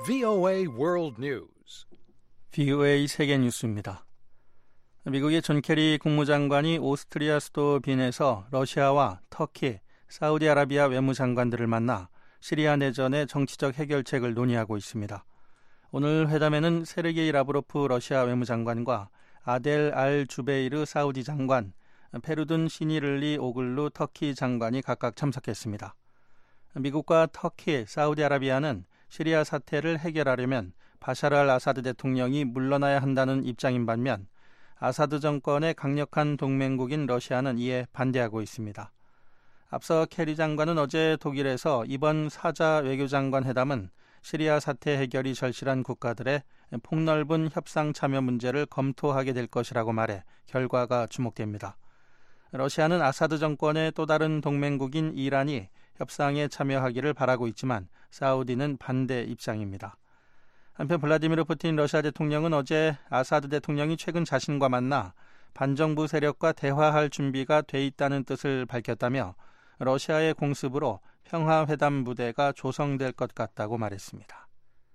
VOA World News. VOA 세계 뉴스입니다. 미국의 존 케리 국무장관이 오스트리아 수도 빈에서 러시아와 터키, 사우디아라비아 외무장관들을 만나 시리아 내전의 정치적 해결책을 논의하고 있습니다. 오늘 회담에는 세르게이 라브로프 러시아 외무장관과 아델 알 주베이르 사우디 장관, 페루둔 시니를리 오글루 터키 장관이 각각 참석했습니다. 미국과 터키, 사우디아라비아는 시리아 사태를 해결하려면 바샤르 알 아사드 대통령이 물러나야 한다는 입장인 반면 아사드 정권의 강력한 동맹국인 러시아는 이에 반대하고 있습니다. 앞서 케리 장관은 어제 독일에서 이번 사자 외교장관 회담은 시리아 사태 해결이 절실한 국가들의 폭넓은 협상 참여 문제를 검토하게 될 것이라고 말해 결과가 주목됩니다. 러시아는 아사드 정권의 또 다른 동맹국인 이란이 협상에 참여하기를 바라고 있지만 사우디는 반대 입장입니다. 한편 블라디미르 푸틴 러시아 대통령은 어제 아사드 대통령이 최근 자신과 만나 반정부 세력과 대화할 준비가 돼 있다는 뜻을 밝혔다며 러시아의 공습으로 평화회담 부대가 조성될 것 같다고 말했습니다.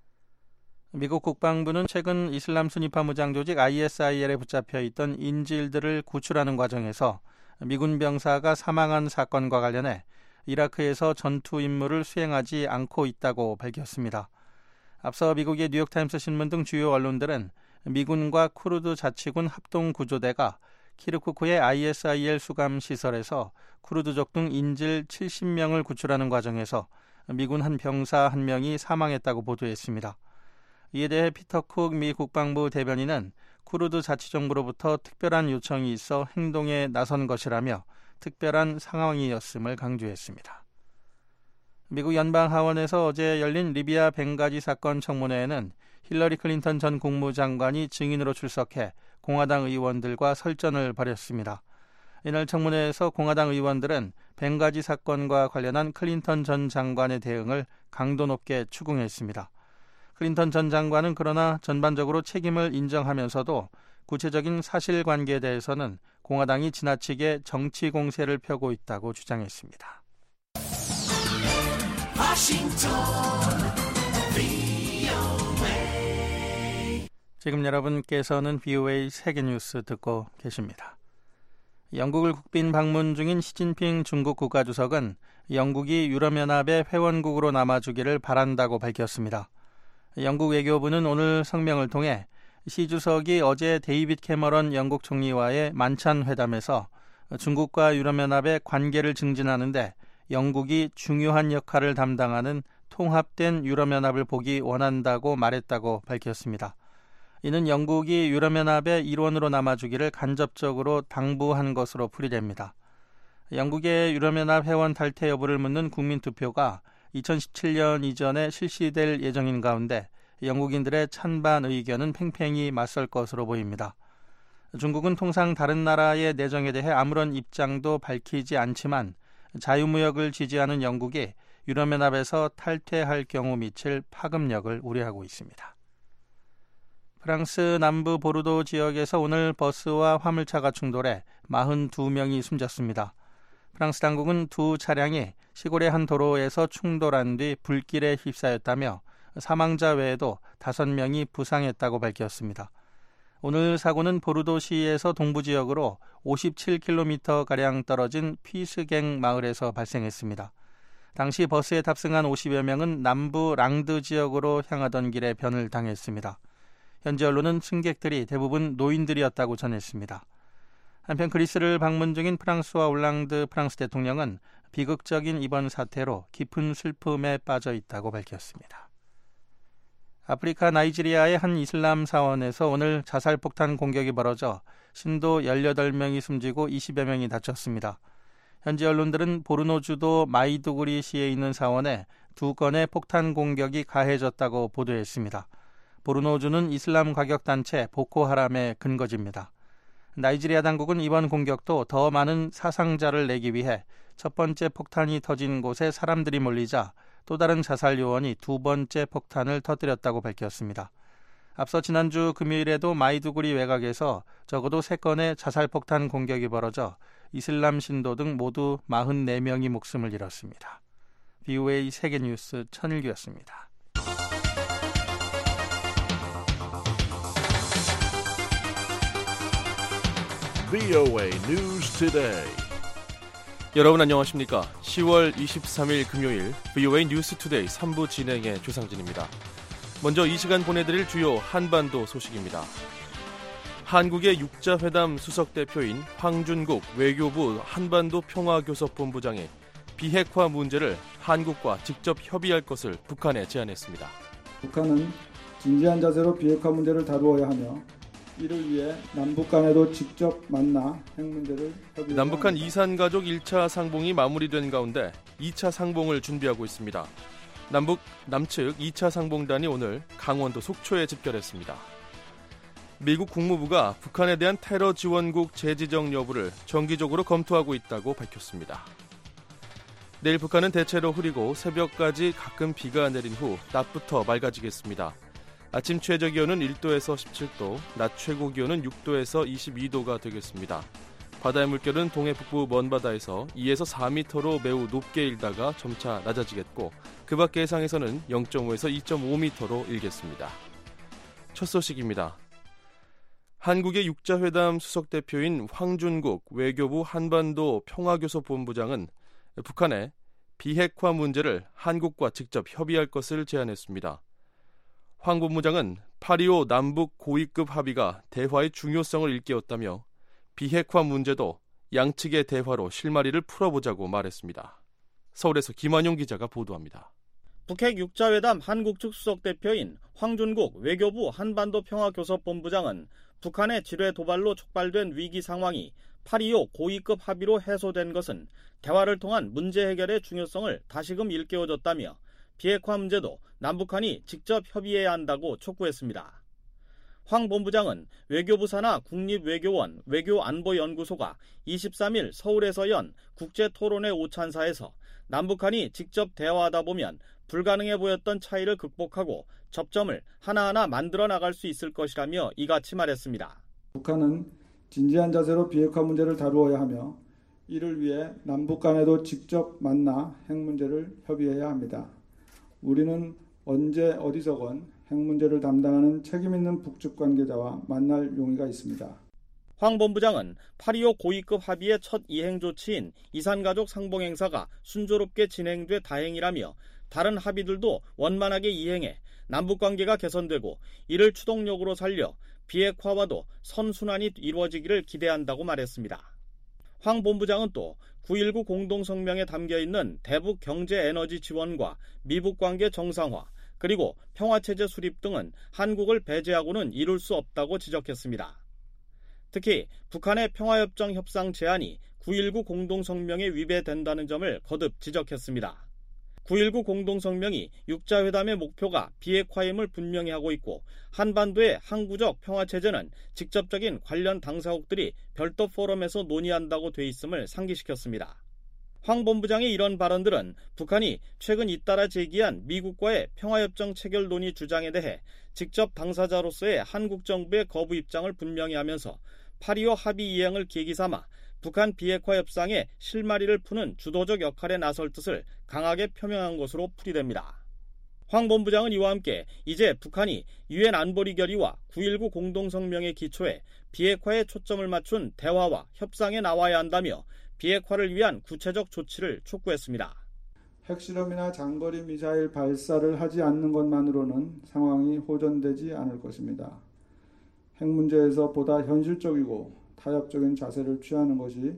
미국 국방부는 최근 이슬람 순위파 무장 조직 ISIL에 붙잡혀 있던 인질들을 구출하는 과정에서 미군 병사가 사망한 사건과 관련해 이라크에서 전투 임무를 수행하지 않고 있다고 밝혔습니다. 앞서 미국의 뉴욕타임스 신문 등 주요 언론들은 미군과 쿠르드 자치군 합동구조대가 키르쿠크의 ISIL 수감시설에서 쿠르드족 등 인질 70명을 구출하는 과정에서 미군 한 병사 1명이 사망했다고 보도했습니다. 이에 대해 피터 쿡 미 국방부 대변인은 쿠르드 자치정부로부터 특별한 요청이 있어 행동에 나선 것이라며 특별한 상황이었음을 강조했습니다. 미국 연방하원에서 어제 열린 리비아 벵가지 사건 청문회에는 힐러리 클린턴 전 국무장관이 증인으로 출석해 공화당 의원들과 설전을 벌였습니다. 이날 청문회에서 공화당 의원들은 벵가지 사건과 관련한 클린턴 전 장관의 대응을 강도 높게 추궁했습니다. 클린턴 전 장관은 그러나 전반적으로 책임을 인정하면서도 구체적인 사실관계에 대해서는 공화당이 지나치게 정치 공세를 펴고 있다고 주장했습니다. 지금 여러분께서는 VOA 세계뉴스 듣고 계십니다. 영국을 국빈 방문 중인 시진핑 중국 국가주석은 영국이 유럽연합의 회원국으로 남아주기를 바란다고 밝혔습니다. 영국 외교부는 오늘 성명을 통해 시 주석이 어제 데이빗 캐머런 영국 총리와의 만찬 회담에서 중국과 유럽연합의 관계를 증진하는 데 영국이 중요한 역할을 담당하는 통합된 유럽연합을 보기 원한다고 말했다고 밝혔습니다. 이는 영국이 유럽연합의 일원으로 남아주기를 간접적으로 당부한 것으로 풀이됩니다. 영국의 유럽연합 회원 탈퇴 여부를 묻는 국민투표가 2017년 이전에 실시될 예정인 가운데 영국인들의 찬반 의견은 팽팽히 맞설 것으로 보입니다. 중국은 통상 다른 나라의 내정에 대해 아무런 입장도 밝히지 않지만 자유무역을 지지하는 영국이 유럽연합에서 탈퇴할 경우 미칠 파급력을 우려하고 있습니다. 프랑스 남부 보르도 지역에서 오늘 버스와 화물차가 충돌해 42명이 숨졌습니다. 프랑스 당국은 두 차량이 시골의 한 도로에서 충돌한 뒤 불길에 휩싸였다며 사망자 외에도 5명이 부상했다고 밝혔습니다. 오늘 사고는 보르도시에서 동부 지역으로 57km가량 떨어진 피스갱 마을에서 발생했습니다. 당시 버스에 탑승한 50여 명은 남부 랑드 지역으로 향하던 길에 변을 당했습니다. 현지 언론은 승객들이 대부분 노인들이었다고 전했습니다. 한편 그리스를 방문 중인 프랑스와 올랑드 프랑스 대통령은 비극적인 이번 사태로 깊은 슬픔에 빠져 있다고 밝혔습니다. 아프리카 나이지리아의 한 이슬람 사원에서 오늘 자살폭탄 공격이 벌어져 신도 18명이 숨지고 20여 명이 다쳤습니다. 현지 언론들은 보르노주도 마이두구리시에 있는 사원에 2건의 폭탄 공격이 가해졌다고 보도했습니다. 보르노주는 이슬람 과격단체 보코하람의 근거지입니다. 나이지리아 당국은 이번 공격도 더 많은 사상자를 내기 위해 첫 번째 폭탄이 터진 곳에 사람들이 몰리자 또 다른 자살 요원이 두 번째 폭탄을 터뜨렸다고 밝혔습니다. 앞서 지난주 금요일에도 마이두구리 외곽에서 적어도 3건의 자살폭탄 공격이 벌어져 이슬람 신도 등 모두 44명이 목숨을 잃었습니다. VOA 세계뉴스 천일규였습니다. VOA News Today. 여러분 안녕하십니까? 10월 23일 금요일 VOA 뉴스 투데이 3부 진행의 조상진입니다. 먼저 이 시간 보내드릴 주요 한반도 소식입니다. 한국의 육자회담 수석대표인 황준국 외교부 한반도 평화교섭본부장이 비핵화 문제를 한국과 직접 협의할 것을 북한에 제안했습니다. 북한은 진지한 자세로 비핵화 문제를 다루어야 하며 이를 위해 남북 간에도 직접 만나 핵 문제를 협의해야 남북한 합니다. 이산가족 1차 상봉이 마무리된 가운데 2차 상봉을 준비하고 있습니다. 남측 2차 상봉단이 오늘 강원도 속초에 집결했습니다. 미국 국무부가 북한에 대한 테러 지원국 재지정 여부를 정기적으로 검토하고 있다고 밝혔습니다. 내일 북한은 대체로 흐리고 새벽까지 가끔 비가 내린 후 낮부터 맑아지겠습니다. 아침 최저기온은 1도에서 17도, 낮 최고기온은 6도에서 22도가 되겠습니다. 바다의 물결은 동해 북부 먼바다에서 2에서 4m로 매우 높게 일다가 점차 낮아지겠고 그 밖의 해상에서는 0.5에서 2.5m로 일겠습니다. 첫 소식입니다. 한국의 육자회담 수석대표인 황준국 외교부 한반도 평화교섭본부장은 북한에 비핵화 문제를 한국과 직접 협의할 것을 제안했습니다. 황 본부장은 8.25 남북 고위급 합의가 대화의 중요성을 일깨웠다며 비핵화 문제도 양측의 대화로 실마리를 풀어보자고 말했습니다. 서울에서 김환용 기자가 보도합니다. 북핵 육자회담 한국 측 수석대표인 황준국 외교부 한반도 평화교섭본부장은 북한의 지뢰 도발로 촉발된 위기 상황이 8.25 고위급 합의로 해소된 것은 대화를 통한 문제 해결의 중요성을 다시금 일깨워줬다며 비핵화 문제도 남북한이 직접 협의해야 한다고 촉구했습니다. 황 본부장은 외교부 산하 국립외교원 외교안보연구소가 23일 서울에서 연 국제토론회 오찬사에서 남북한이 직접 대화하다 보면 불가능해 보였던 차이를 극복하고 접점을 하나하나 만들어 나갈 수 있을 것이라며 이같이 말했습니다. 북한은 진지한 자세로 비핵화 문제를 다루어야 하며 이를 위해 남북 간에도 직접 만나 핵 문제를 협의해야 합니다. 우리는 언제 어디서건 핵 문제를 담당하는 책임 있는 북측 관계자와 만날 용의가 있습니다. 황 본부장은 8.25 고위급 합의의 첫 이행 조치인 이산가족 상봉 행사가 순조롭게 진행돼 다행이라며 다른 합의들도 원만하게 이행해 남북관계가 개선되고 이를 추동력으로 살려 비핵화와도 선순환이 이루어지기를 기대한다고 말했습니다. 황 본부장은 또 9.19 공동성명에 담겨있는 대북 경제에너지 지원과 미북관계 정상화 그리고 평화체제 수립 등은 한국을 배제하고는 이룰 수 없다고 지적했습니다. 특히 북한의 평화협정 협상 제안이 9.19 공동성명에 위배된다는 점을 거듭 지적했습니다. 9.19 공동성명이 육자회담의 목표가 비핵화임을 분명히 하고 있고 한반도의 항구적 평화체제는 직접적인 관련 당사국들이 별도 포럼에서 논의한다고 돼 있음을 상기시켰습니다. 황 본부장의 이런 발언들은 북한이 최근 잇따라 제기한 미국과의 평화협정 체결 논의 주장에 대해 직접 당사자로서의 한국 정부의 거부 입장을 분명히 하면서 8.25 합의 이행을 계기 삼아 북한 비핵화 협상에 실마리를 푸는 주도적 역할에 나설 뜻을 강하게 표명한 것으로 풀이됩니다. 황 본부장은 이와 함께 이제 북한이 유엔 안보리 결의와 9.19 공동성명의 기초에 비핵화에 초점을 맞춘 대화와 협상에 나와야 한다며 비핵화를 위한 구체적 조치를 촉구했습니다. 핵실험이나 장거리 미사일 발사를 하지 않는 것만으로는 상황이 호전되지 않을 것입니다. 핵 문제에서 보다 현실적이고 타협적인 자세를 취하는 것이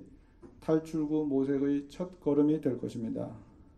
탈출구 모색의 첫 걸음이 될 것입니다.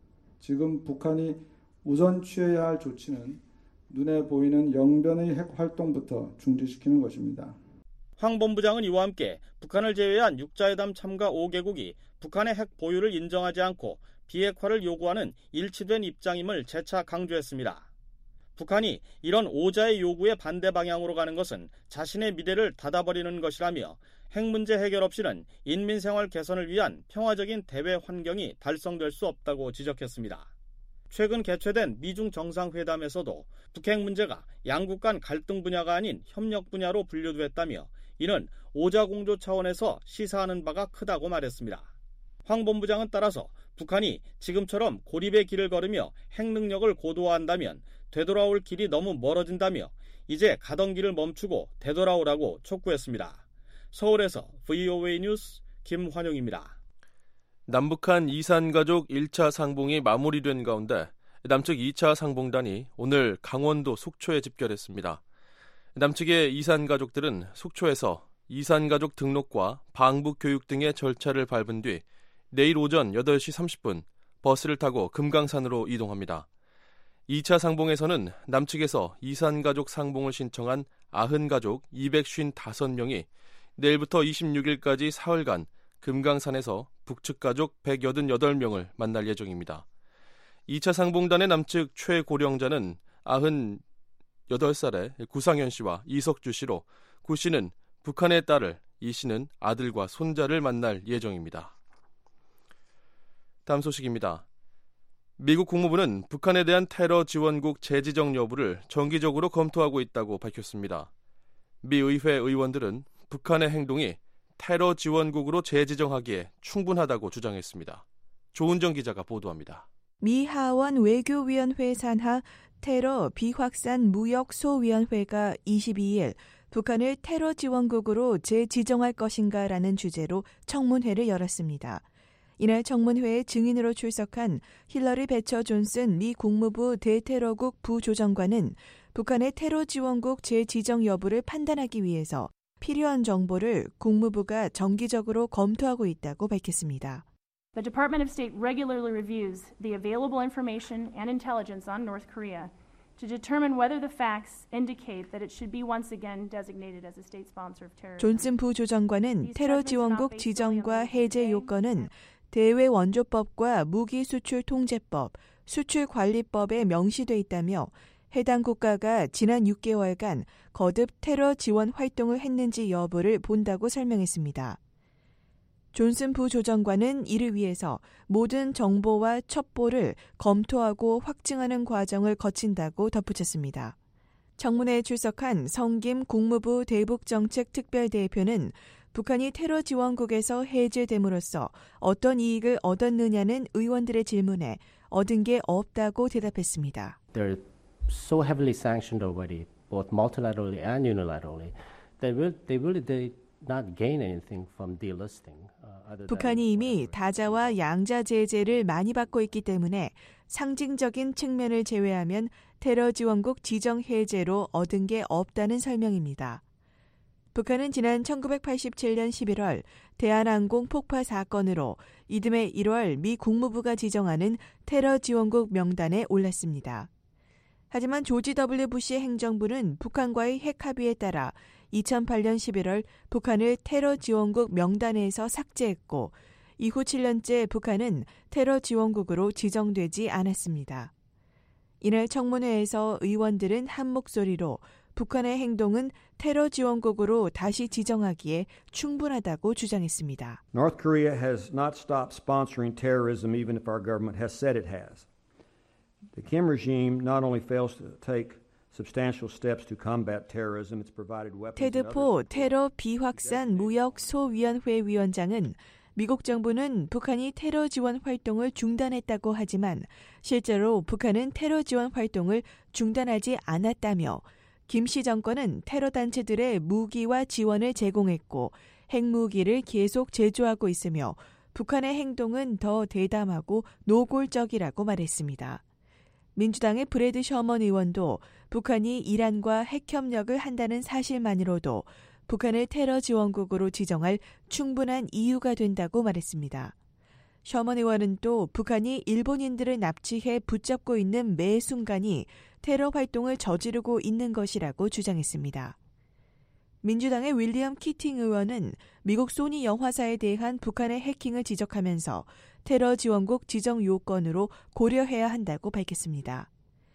지금 북한이 우선 취해야 할 조치는 눈에 보이는 영변의 핵 활동부터 중지시키는 것입니다. 황 본부장은 이와 함께 북한을 제외한 육자회담 참가 5개국이 북한의 핵 보유를 인정하지 않고 비핵화를 요구하는 일치된 입장임을 재차 강조했습니다. 북한이 이런 5자의 요구에 반대 방향으로 가는 것은 자신의 미래를 닫아버리는 것이라며 핵 문제 해결 없이는 인민생활 개선을 위한 평화적인 대외 환경이 달성될 수 없다고 지적했습니다. 최근 개최된 미중 정상회담에서도 북핵 문제가 양국 간 갈등 분야가 아닌 협력 분야로 분류됐다며 이는 오자공조 차원에서 시사하는 바가 크다고 말했습니다. 황 본부장은 따라서 북한이 지금처럼 고립의 길을 걸으며 핵 능력을 고도화한다면 되돌아올 길이 너무 멀어진다며 이제 가던 길을 멈추고 되돌아오라고 촉구했습니다. 서울에서 VOA 뉴스 김환용입니다. 남북한 이산가족 1차 상봉이 마무리된 가운데 남측 2차 상봉단이 오늘 강원도 속초에 집결했습니다. 남측의 이산가족들은 속초에서 이산가족 등록과 방북 교육 등의 절차를 밟은 뒤 내일 오전 8시 30분 버스를 타고 금강산으로 이동합니다. 2차 상봉에서는 남측에서 이산가족 상봉을 신청한 90가족 255명이 내일부터 26일까지 사흘간 금강산에서 북측 가족 188명을 만날 예정입니다. 2차 상봉단의 남측 최고령자는 98살의 구상현 씨와 이석주 씨로 구 씨는 북한의 딸을, 이 씨는 아들과 손자를 만날 예정입니다. 다음 소식입니다. 미국 국무부는 북한에 대한 테러 지원국 재지정 여부를 정기적으로 검토하고 있다고 밝혔습니다. 미 의회 의원들은 북한의 행동이 테러 지원국으로 재지정하기에 충분하다고 주장했습니다. 조은정 기자가 보도합니다. 미 하원 외교위원회 산하 테러 비확산 무역 소위원회가 22일 북한을 테러 지원국으로 재지정할 것인가라는 주제로 청문회를 열었습니다. 이날 청문회에 증인으로 출석한 힐러리 베처 존슨 미 국무부 대테러국 부조정관은 북한의 테러 지원국 재지정 여부를 판단하기 위해서 필요한 정보를 국무부가 정기적으로 검토하고 있다고 밝혔습니다. The Department of State regularly reviews the available information and intelligence on North Korea to determine whether the facts indicate that it should be once again designated as a state sponsor of terrorism. 존슨 부조정관은 테러 지원국 지정과 해제 요건은 대외 원조법과 무기 수출 통제법, 수출 관리법에 명시돼 있다며 해당 국가가 지난 6개월간 거듭 테러 지원 활동을 했는지 여부를 본다고 설명했습니다. 존슨 부조정관은 이를 위해서 모든 정보와 첩보를 검토하고 확증하는 과정을 거친다고 덧붙였습니다. 청문회에 출석한 성김 국무부 대북정책특별대표는 북한이 테러 지원국에서 해제됨으로써 어떤 이익을 얻었느냐는 의원들의 질문에 얻은 게 없다고 대답했습니다. They're so heavily sanctioned already, both multilaterally and unilaterally. They did not gain anything from delisting. 북한이 이미 다자와 양자 제재를 많이 받고 있기 때문에 상징적인 측면을 제외하면 테러 지원국 지정 해제로 얻은 게 없다는 설명입니다. 북한은 지난 1987년 11월 대한항공 폭파 사건으로 이듬해 1월 미 국무부가 지정하는 테러 지원국 명단에 올랐습니다. 하지만 조지 W. 부시 행정부는 북한과의 핵 합의에 따라 2008년 11월 북한을 테러 지원국 명단에서 삭제했고 이후 7년째 북한은 테러 지원국으로 지정되지 않았습니다. 이날 청문회에서 의원들은 한 목소리로 북한의 행동은 테러 지원국으로 다시 지정하기에 충분하다고 주장했습니다. North Korea has not stopped sponsoring terrorism even if our government has said it has. The Kim regime not only fails to take substantial steps to combat terrorism, it's provided weapons. 테드포 테러 비확산 무역 소위원회 위원장은 미국 정부는 북한이 테러 지원 활동을 중단했다고 하지만 실제로 북한은 테러 지원 활동을 중단하지 않았다며 김씨 정권은 테러 단체들의 무기와 지원을 제공했고 핵무기를 계속 제조하고 있으며 북한의 행동은 더 대담하고 노골적이라고 말했습니다. 민주당의 브래드 셔먼 의원도 북한이 이란과 핵협력을 한다는 사실만으로도 북한을 테러 지원국으로 지정할 충분한 이유가 된다고 말했습니다. 셔먼 의원은 또 북한이 일본인들을 납치해 붙잡고 있는 매 순간이 테러 활동을 저지르고 있는 것이라고 주장했습니다. 민주당의 윌리엄 키팅 의원은 미국 소니 영화사에 대한 북한의 해킹을 지적하면서 테러 지원국 지정 요건으로 고려해야 한다고 밝혔습니다.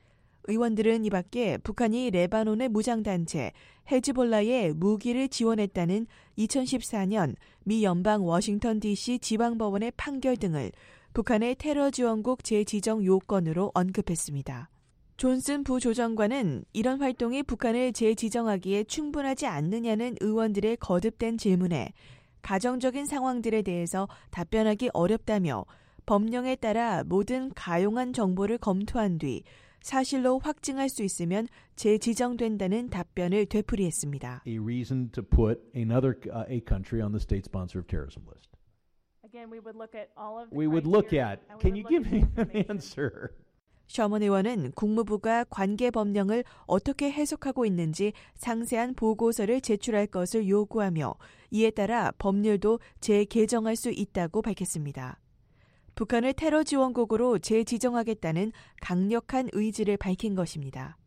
의원들은 이 밖에 북한이 레바논의 무장단체 헤즈볼라에 무기를 지원했다는 2014년 미 연방 워싱턴 DC 지방법원의 판결 등을 북한의 테러 지원국 재지정 요건으로 언급했습니다. 존슨 부조정관은 이런 활동이 북한을 재지정하기에 충분하지 않느냐는 의원들의 거듭된 질문에 가정적인 상황들에 대해서 답변하기 어렵다며 법령에 따라 모든 가용한 정보를 검토한 뒤 사실로 확증할 수 있으면 재지정된다는 답변을 되풀이했습니다. A reason to put a country on the state sponsor of terrorism list. Again, we would look at all of the We would look criteria, at. and we Can would you look give at me the an information. answer? 셔먼 의원은 국무부가 관계 법령을 어떻게 해석하고 있는지 상세한 보고서를 제출할 것을 요구하며 이에 따라 법률도 재개정할 수 있다고 밝혔습니다. 북한을 테러 지원국으로 재지정하겠다는 강력한 의지를 밝힌 것입니다.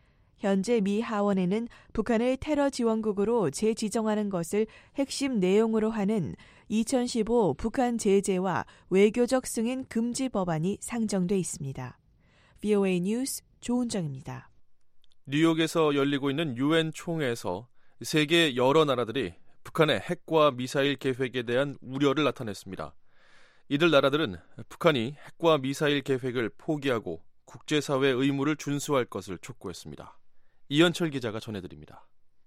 현재 미 하원에는 북한을 테러 지원국으로 재지정하는 것을 핵심 내용으로 하는 2015 북한 제재와 외교적 승인 금지 법안이 상정돼 있습니다. VOA 뉴스 조은정입니다. 뉴욕에서 열리고 있는 유엔 총회에서 세계 여러 나라들이 북한의 핵과 미사일 계획에 대한 우려를 나타냈습니다. 이들 나라들은 북한이 핵과 미사일 계획을 포기하고 국제사회 의무를 준수할 것을 촉구했습니다. 이현철 기자가 전해드립니다.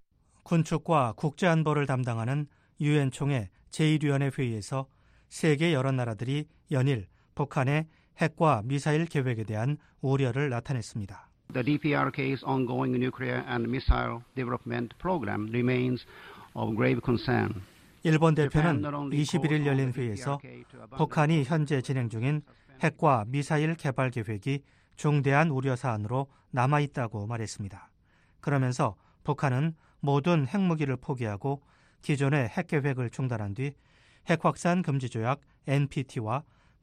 군축과 국제안보를 담당하는 유엔 총회 제1위원회 회의에서 세계 여러 나라들이 연일 북한의 핵과 미사일 계획에 대한 우려를 나타냈습니다. The DPRK's ongoing nuclear and missile development program remains of grave concern. 일본 대표는 21일 열린 회의에서 북한이 현재 진행 중인 핵과 미사일 개발 계획이 중대한 우려 사안으로 남아있다고 말했습니다. 그러면서 북한은 모든 핵무기를 포기하고 기존의 핵 계획을 중단한 뒤 핵확산 금지 조약 NPT와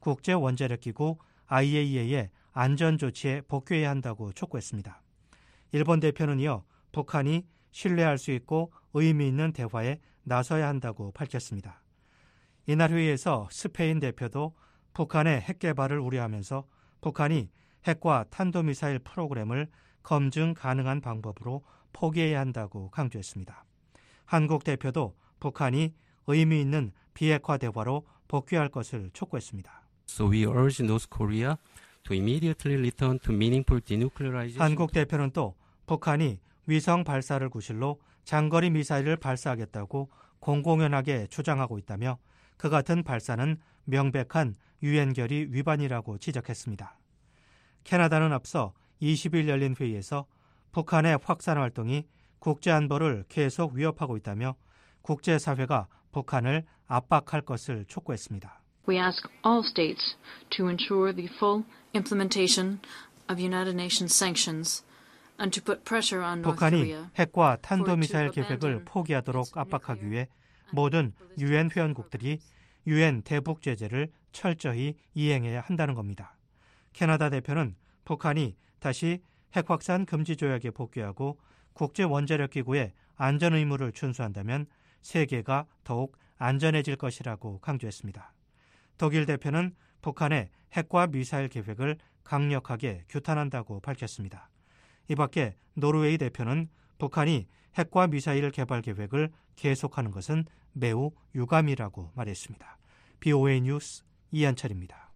국제원자력기구 IAEA의 안전조치에 복귀해야 한다고 촉구했습니다. 일본 대표는 이어 북한이 신뢰할 수 있고 의미 있는 대화에 나서야 한다고 밝혔습니다. 이날 회의에서 스페인 대표도 북한의 핵 개발을 우려하면서 북한이 핵과 탄도미사일 프로그램을 검증 가능한 방법으로 포기해야 한다고 강조했습니다. 한국 대표도 북한이 의미 있는 비핵화 대화로 복귀할 것을 촉구했습니다. So we urge North Korea to immediately return to meaningful denuclearization. 한국 대표는 또 북한이 위성 발사를 구실로 장거리 미사일을 발사하겠다고 공공연하게 주장하고 있다며 그 같은 발사는 명백한 유엔 결의 위반이라고 지적했습니다. 캐나다는 앞서 20일 열린 회의에서 북한의 확산 활동이 국제안보를 계속 위협하고 있다며 국제사회가 북한을 압박할 것을 촉구했습니다. We ask all states to ensure the full implementation of United Nations sanctions and to put pressure on North 북한이 Korea. 핵과 탄도미사일 계획을 포기하도록 압박하기 위해 모든 유엔 회원국들이 유엔 대북 제재를 철저히 이행해야 한다는 겁니다. 캐나다 대표는 북한이 다시 핵 확산 금지 조약에 복귀하고 국제원자력기구의 안전 의무를 준수한다면 세계가 더욱 안전해질 것이라고 강조했습니다. 독일 대표는 북한의 핵과 미사일 계획을 강력하게 규탄한다고 밝혔습니다. 이 밖에 노르웨이 대표는 북한이 핵과 미사일 개발 계획을 계속하는 것은 매우 유감이라고 말했습니다. BOA 뉴스 이한철입니다.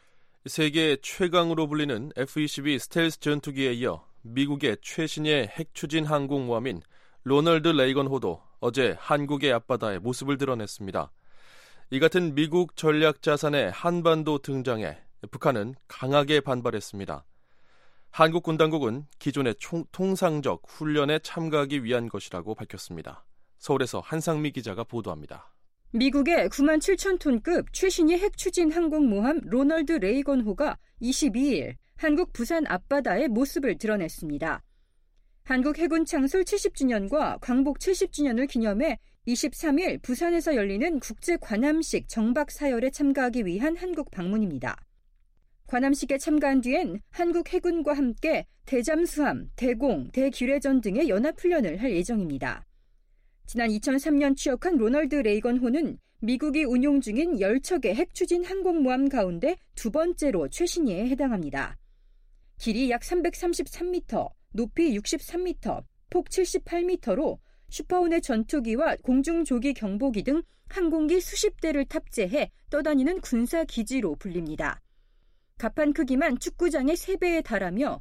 세계 최강으로 불리는 F-22 스텔스 전투기에 이어 미국의 최신의 핵 추진 항공모함인 로널드 레이건 호도 어제 한국의 앞바다에 모습을 드러냈습니다. 이 같은 미국 전략 자산의 한반도 등장에 북한은 강하게 반발했습니다. 한국 군 당국은 기존의 통상적 훈련에 참가하기 위한 것이라고 밝혔습니다. 서울에서 한상미 기자가 보도합니다. 미국의 9만 7천 톤급 최신의 핵 추진 항공모함 로널드 레이건호가 22일 한국 부산 앞바다에 모습을 드러냈습니다. 한국 해군 창설 70주년과 광복 70주년을 기념해 23일 부산에서 열리는 국제 관함식 정박 사열에 참가하기 위한 한국 방문입니다. 관함식에 참가한 뒤엔 한국 해군과 함께 대잠수함, 대공, 대기뢰전 등의 연합훈련을 할 예정입니다. 지난 2003년 취역한 로널드 레이건호는 미국이 운용 중인 10척의 핵추진 항공모함 가운데 두 번째로 최신위에 해당합니다. 길이 약 333m, 높이 63m, 폭 78m로 슈퍼호넷 전투기와 공중조기 경보기 등 항공기 수십 대를 탑재해 떠다니는 군사기지로 불립니다. 갑판 크기만 축구장의 3배에 달하며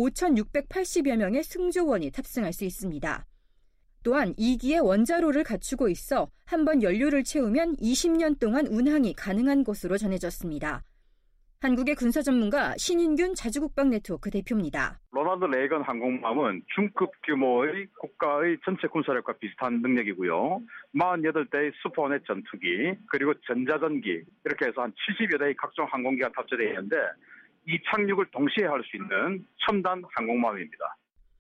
5,680여 명의 승조원이 탑승할 수 있습니다. 또한 2기의 원자로를 갖추고 있어 한 번 연료를 채우면 20년 동안 운항이 가능한 것으로 전해졌습니다. 한국의 군사 전문가 신인균 자주국방 네트워크 대표입니다. 로널드 레이건 항공모함은 중급 규모의 국가의 전체 군사력과 비슷한 능력이고요. 48대의 슈퍼넷 전투기, 그리고 전자전기 이렇게 해서 한 70여 대의 각종 항공기가 탑재되어 있는데 이 착륙을 동시에 할 수 있는 첨단 항공모함입니다.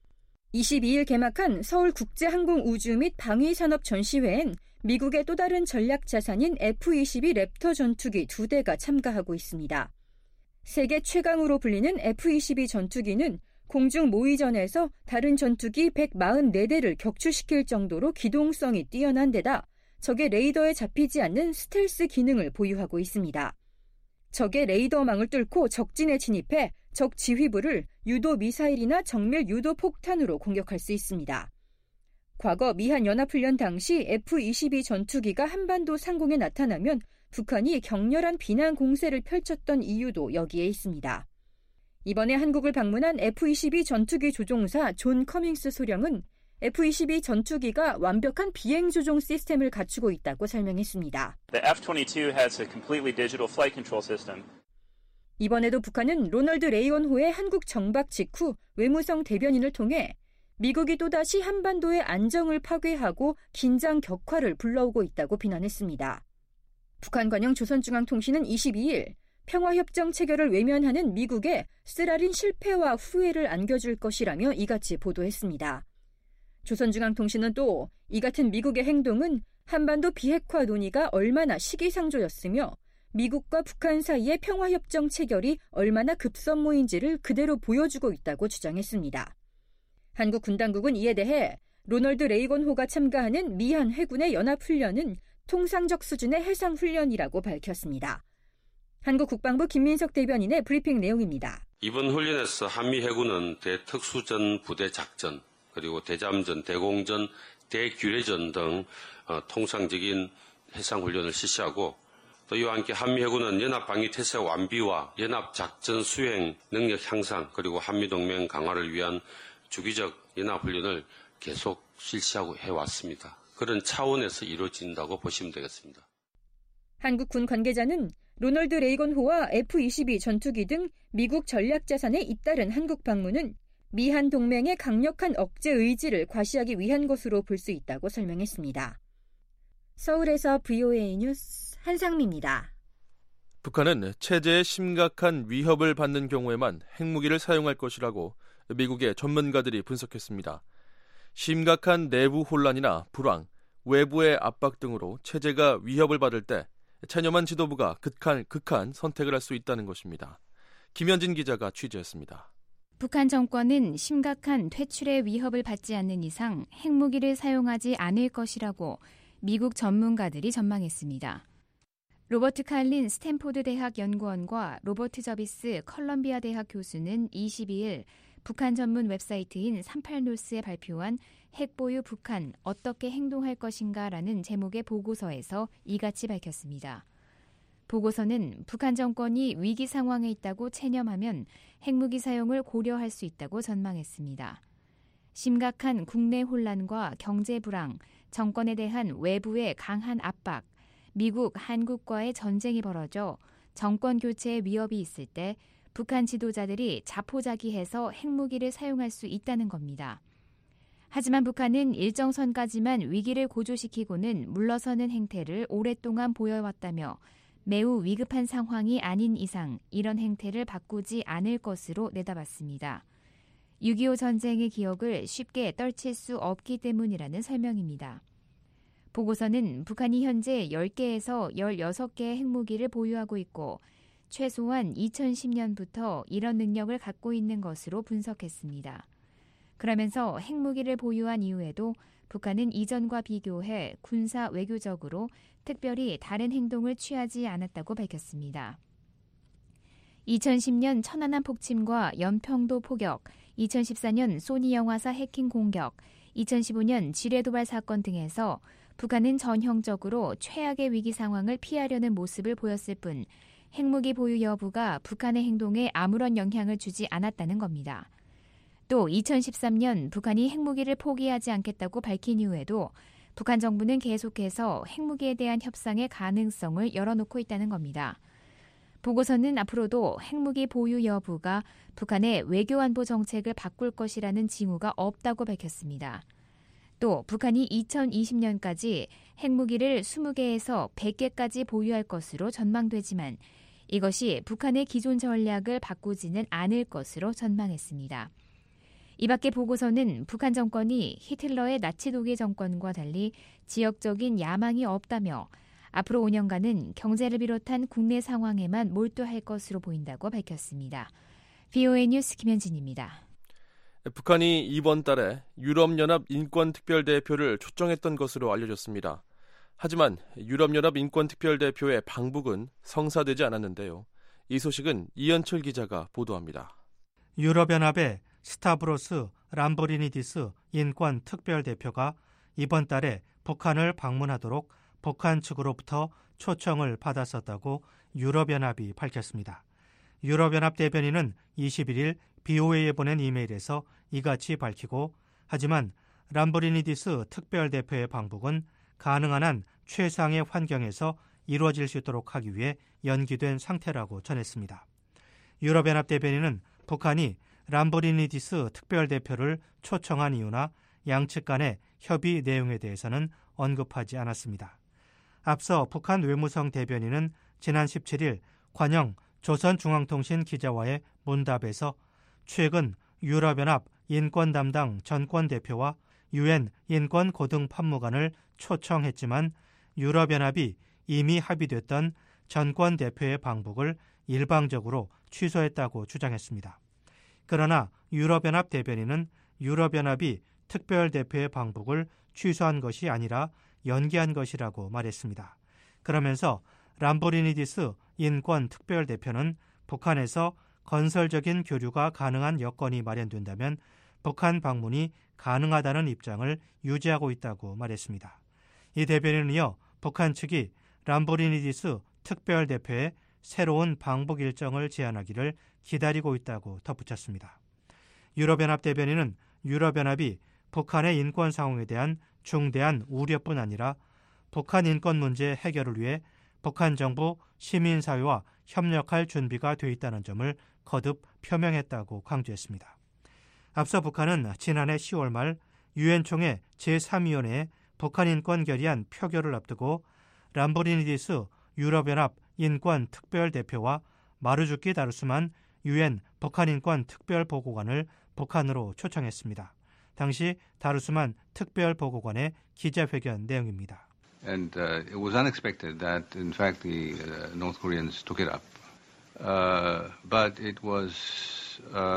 22일 개막한 서울국제항공우주 및 방위산업 전시회엔 미국의 또 다른 전략 자산인 F-22 랩터 전투기 2대가 참가하고 있습니다. 세계 최강으로 불리는 F-22 전투기는 공중 모의전에서 다른 전투기 144대를 격추시킬 정도로 기동성이 뛰어난 데다 적의 레이더에 잡히지 않는 스텔스 기능을 보유하고 있습니다. 적의 레이더망을 뚫고 적진에 진입해 적 지휘부를 유도 미사일이나 정밀 유도 폭탄으로 공격할 수 있습니다. 과거 미한연합훈련 당시 F-22 전투기가 한반도 상공에 나타나면 북한이 격렬한 비난 공세를 펼쳤던 이유도 여기에 있습니다. 이번에 한국을 방문한 F-22 전투기 조종사 존 커밍스 소령은 F-22 전투기가 완벽한 비행 조종 시스템을 갖추고 있다고 설명했습니다. The F-22 has a completely digital flight control system. 이번에도 북한은 로널드 레이건 호의 한국 정박 직후 외무성 대변인을 통해 미국이 또다시 한반도의 안정을 파괴하고 긴장 격화를 불러오고 있다고 비난했습니다. 북한 관영 조선중앙통신은 22일 평화협정 체결을 외면하는 미국의 쓰라린 실패와 후회를 안겨줄 것이라며 이같이 보도했습니다. 조선중앙통신은 또 이 같은 미국의 행동은 한반도 비핵화 논의가 얼마나 시기상조였으며 미국과 북한 사이의 평화협정 체결이 얼마나 급선무인지를 그대로 보여주고 있다고 주장했습니다. 한국 군 당국은 이에 대해 로널드 레이건호가 참가하는 미한 해군의 연합훈련은 통상적 수준의 해상훈련이라고 밝혔습니다. 한국 국방부 김민석 대변인의 브리핑 내용입니다. 이번 훈련에서 한미 해군은 대특수전 부대 작전, 그리고 대잠전, 대공전, 대규례전 등 통상적인 해상훈련을 실시하고 또 이와 함께 한미 해군은 연합방위태세 완비와 연합작전 수행 능력 향상 그리고 한미동맹 강화를 위한 주기적 연합훈련을 계속 실시하고 해왔습니다. 그런 차원에서 이루어진다고 보시면 되겠습니다. 한국 군 관계자는 로널드 레이건호와 F-22 전투기 등 미국 전략자산에 잇따른 한국 방문은 미한 동맹의 강력한 억제 의지를 과시하기 위한 것으로 볼 수 있다고 설명했습니다. 서울에서 VOA 뉴스 한상미입니다. 북한은 체제에 심각한 위협을 받는 경우에만 핵무기를 사용할 것이라고 미국의 전문가들이 분석했습니다. 심각한 내부 혼란이나 불황, 외부의 압박 등으로 체제가 위협을 받을 때 체념한 지도부가 극한 선택을 할 수 있다는 것입니다. 김현진 기자가 취재했습니다. 북한 정권은 심각한 퇴출의 위협을 받지 않는 이상 핵무기를 사용하지 않을 것이라고 미국 전문가들이 전망했습니다. 로버트 칼린 스탠포드 대학 연구원과 로버트 저비스 컬럼비아 대학 교수는 22일 북한 전문 웹사이트인 38노스에 발표한 핵보유 북한 어떻게 행동할 것인가라는 제목의 보고서에서 이같이 밝혔습니다. 보고서는 북한 정권이 위기 상황에 있다고 체념하면 핵무기 사용을 고려할 수 있다고 전망했습니다. 심각한 국내 혼란과 경제 불황, 정권에 대한 외부의 강한 압박, 미국, 한국과의 전쟁이 벌어져 정권 교체의 위협이 있을 때 북한 지도자들이 자포자기해서 핵무기를 사용할 수 있다는 겁니다. 하지만 북한은 일정 선까지만 위기를 고조시키고는 물러서는 행태를 오랫동안 보여왔다며 매우 위급한 상황이 아닌 이상 이런 행태를 바꾸지 않을 것으로 내다봤습니다. 6.25 전쟁의 기억을 쉽게 떨칠 수 없기 때문이라는 설명입니다. 보고서는 북한이 현재 10개에서 16개의 핵무기를 보유하고 있고 최소한 2010년부터 이런 능력을 갖고 있는 것으로 분석했습니다. 그러면서 핵무기를 보유한 이후에도 북한은 이전과 비교해 군사 외교적으로 특별히 다른 행동을 취하지 않았다고 밝혔습니다. 2010년 천안함 폭침과 연평도 포격, 2014년 소니 영화사 해킹 공격, 2015년 지뢰 도발 사건 등에서 북한은 전형적으로 최악의 위기 상황을 피하려는 모습을 보였을 뿐 핵무기 보유 여부가 북한의 행동에 아무런 영향을 주지 않았다는 겁니다. 또 2013년 북한이 핵무기를 포기하지 않겠다고 밝힌 이후에도 북한 정부는 계속해서 핵무기에 대한 협상의 가능성을 열어놓고 있다는 겁니다. 보고서는 앞으로도 핵무기 보유 여부가 북한의 외교안보 정책을 바꿀 것이라는 징후가 없다고 밝혔습니다. 또 북한이 2020년까지 핵무기를 20개에서 100개까지 보유할 것으로 전망되지만 이것이 북한의 기존 전략을 바꾸지는 않을 것으로 전망했습니다. 이 밖에 보고서는 북한 정권이 히틀러의 나치 독일 정권과 달리 지역적인 야망이 없다며 앞으로 5년간은 경제를 비롯한 국내 상황에만 몰두할 것으로 보인다고 밝혔습니다. VOA 뉴스 김현진입니다. 북한이 이번 달에 유럽연합 인권특별대표를 초청했던 것으로 알려졌습니다. 하지만 유럽연합 인권특별대표의 방북은 성사되지 않았는데요. 이 소식은 이현철 기자가 보도합니다. 유럽연합의 스타브로스 람브리니디스 인권특별대표가 이번 달에 북한을 방문하도록 북한 측으로부터 초청을 받았었다고 유럽연합이 밝혔습니다. 유럽연합 대변인은 21일 BOA에 보낸 이메일에서 이같이 밝히고, 하지만 람브리니디스 특별대표의 방북은 가능한 한 최상의 환경에서 이루어질 수 있도록 하기 위해 연기된 상태라고 전했습니다. 유럽연합 대변인은 북한이 람브리니디스 특별대표를 초청한 이유나 양측 간의 협의 내용에 대해서는 언급하지 않았습니다. 앞서 북한 외무성 대변인은 지난 17일 관영 조선중앙통신 기자와의 문답에서 최근 유럽연합 인권담당 전권대표와 UN 인권고등판무관을 초청했지만 유럽연합이 이미 합의됐던 전권대표의 방북을 일방적으로 취소했다고 주장했습니다. 그러나 유럽연합 대변인은 유럽연합이 특별대표의 방북을 취소한 것이 아니라 연기한 것이라고 말했습니다. 그러면서 람브리니디스 인권특별대표는 북한에서 건설적인 교류가 가능한 여건이 마련된다면 북한 방문이 가능하다는 입장을 유지하고 있다고 말했습니다. 이 대변인은 이어 북한 측이 람브리니디스 특별대표의 새로운 방북 일정을 제안하기를 기다리고 있다고 덧붙였습니다. 유럽연합 대변인은 유럽연합이 북한의 인권 상황에 대한 중대한 우려뿐 아니라 북한 인권 문제 해결을 위해 북한 정부 시민사회와 협력할 준비가 돼 있다는 점을 거듭 표명했다고 강조했습니다. 앞서 북한은 지난해 10월 말 유엔 총회 제3위원회에 북한 인권 결의안 표결을 앞두고 람브리니디스 유럽연합 인권특별대표와 마르주키 다르수만 유엔 북한 인권 특별보고관을 북한으로 초청했습니다. 당시 다르수만 특별보고관의 기자회견 내용입니다. And it was unexpected that, in fact, the North Koreans took it up. But it was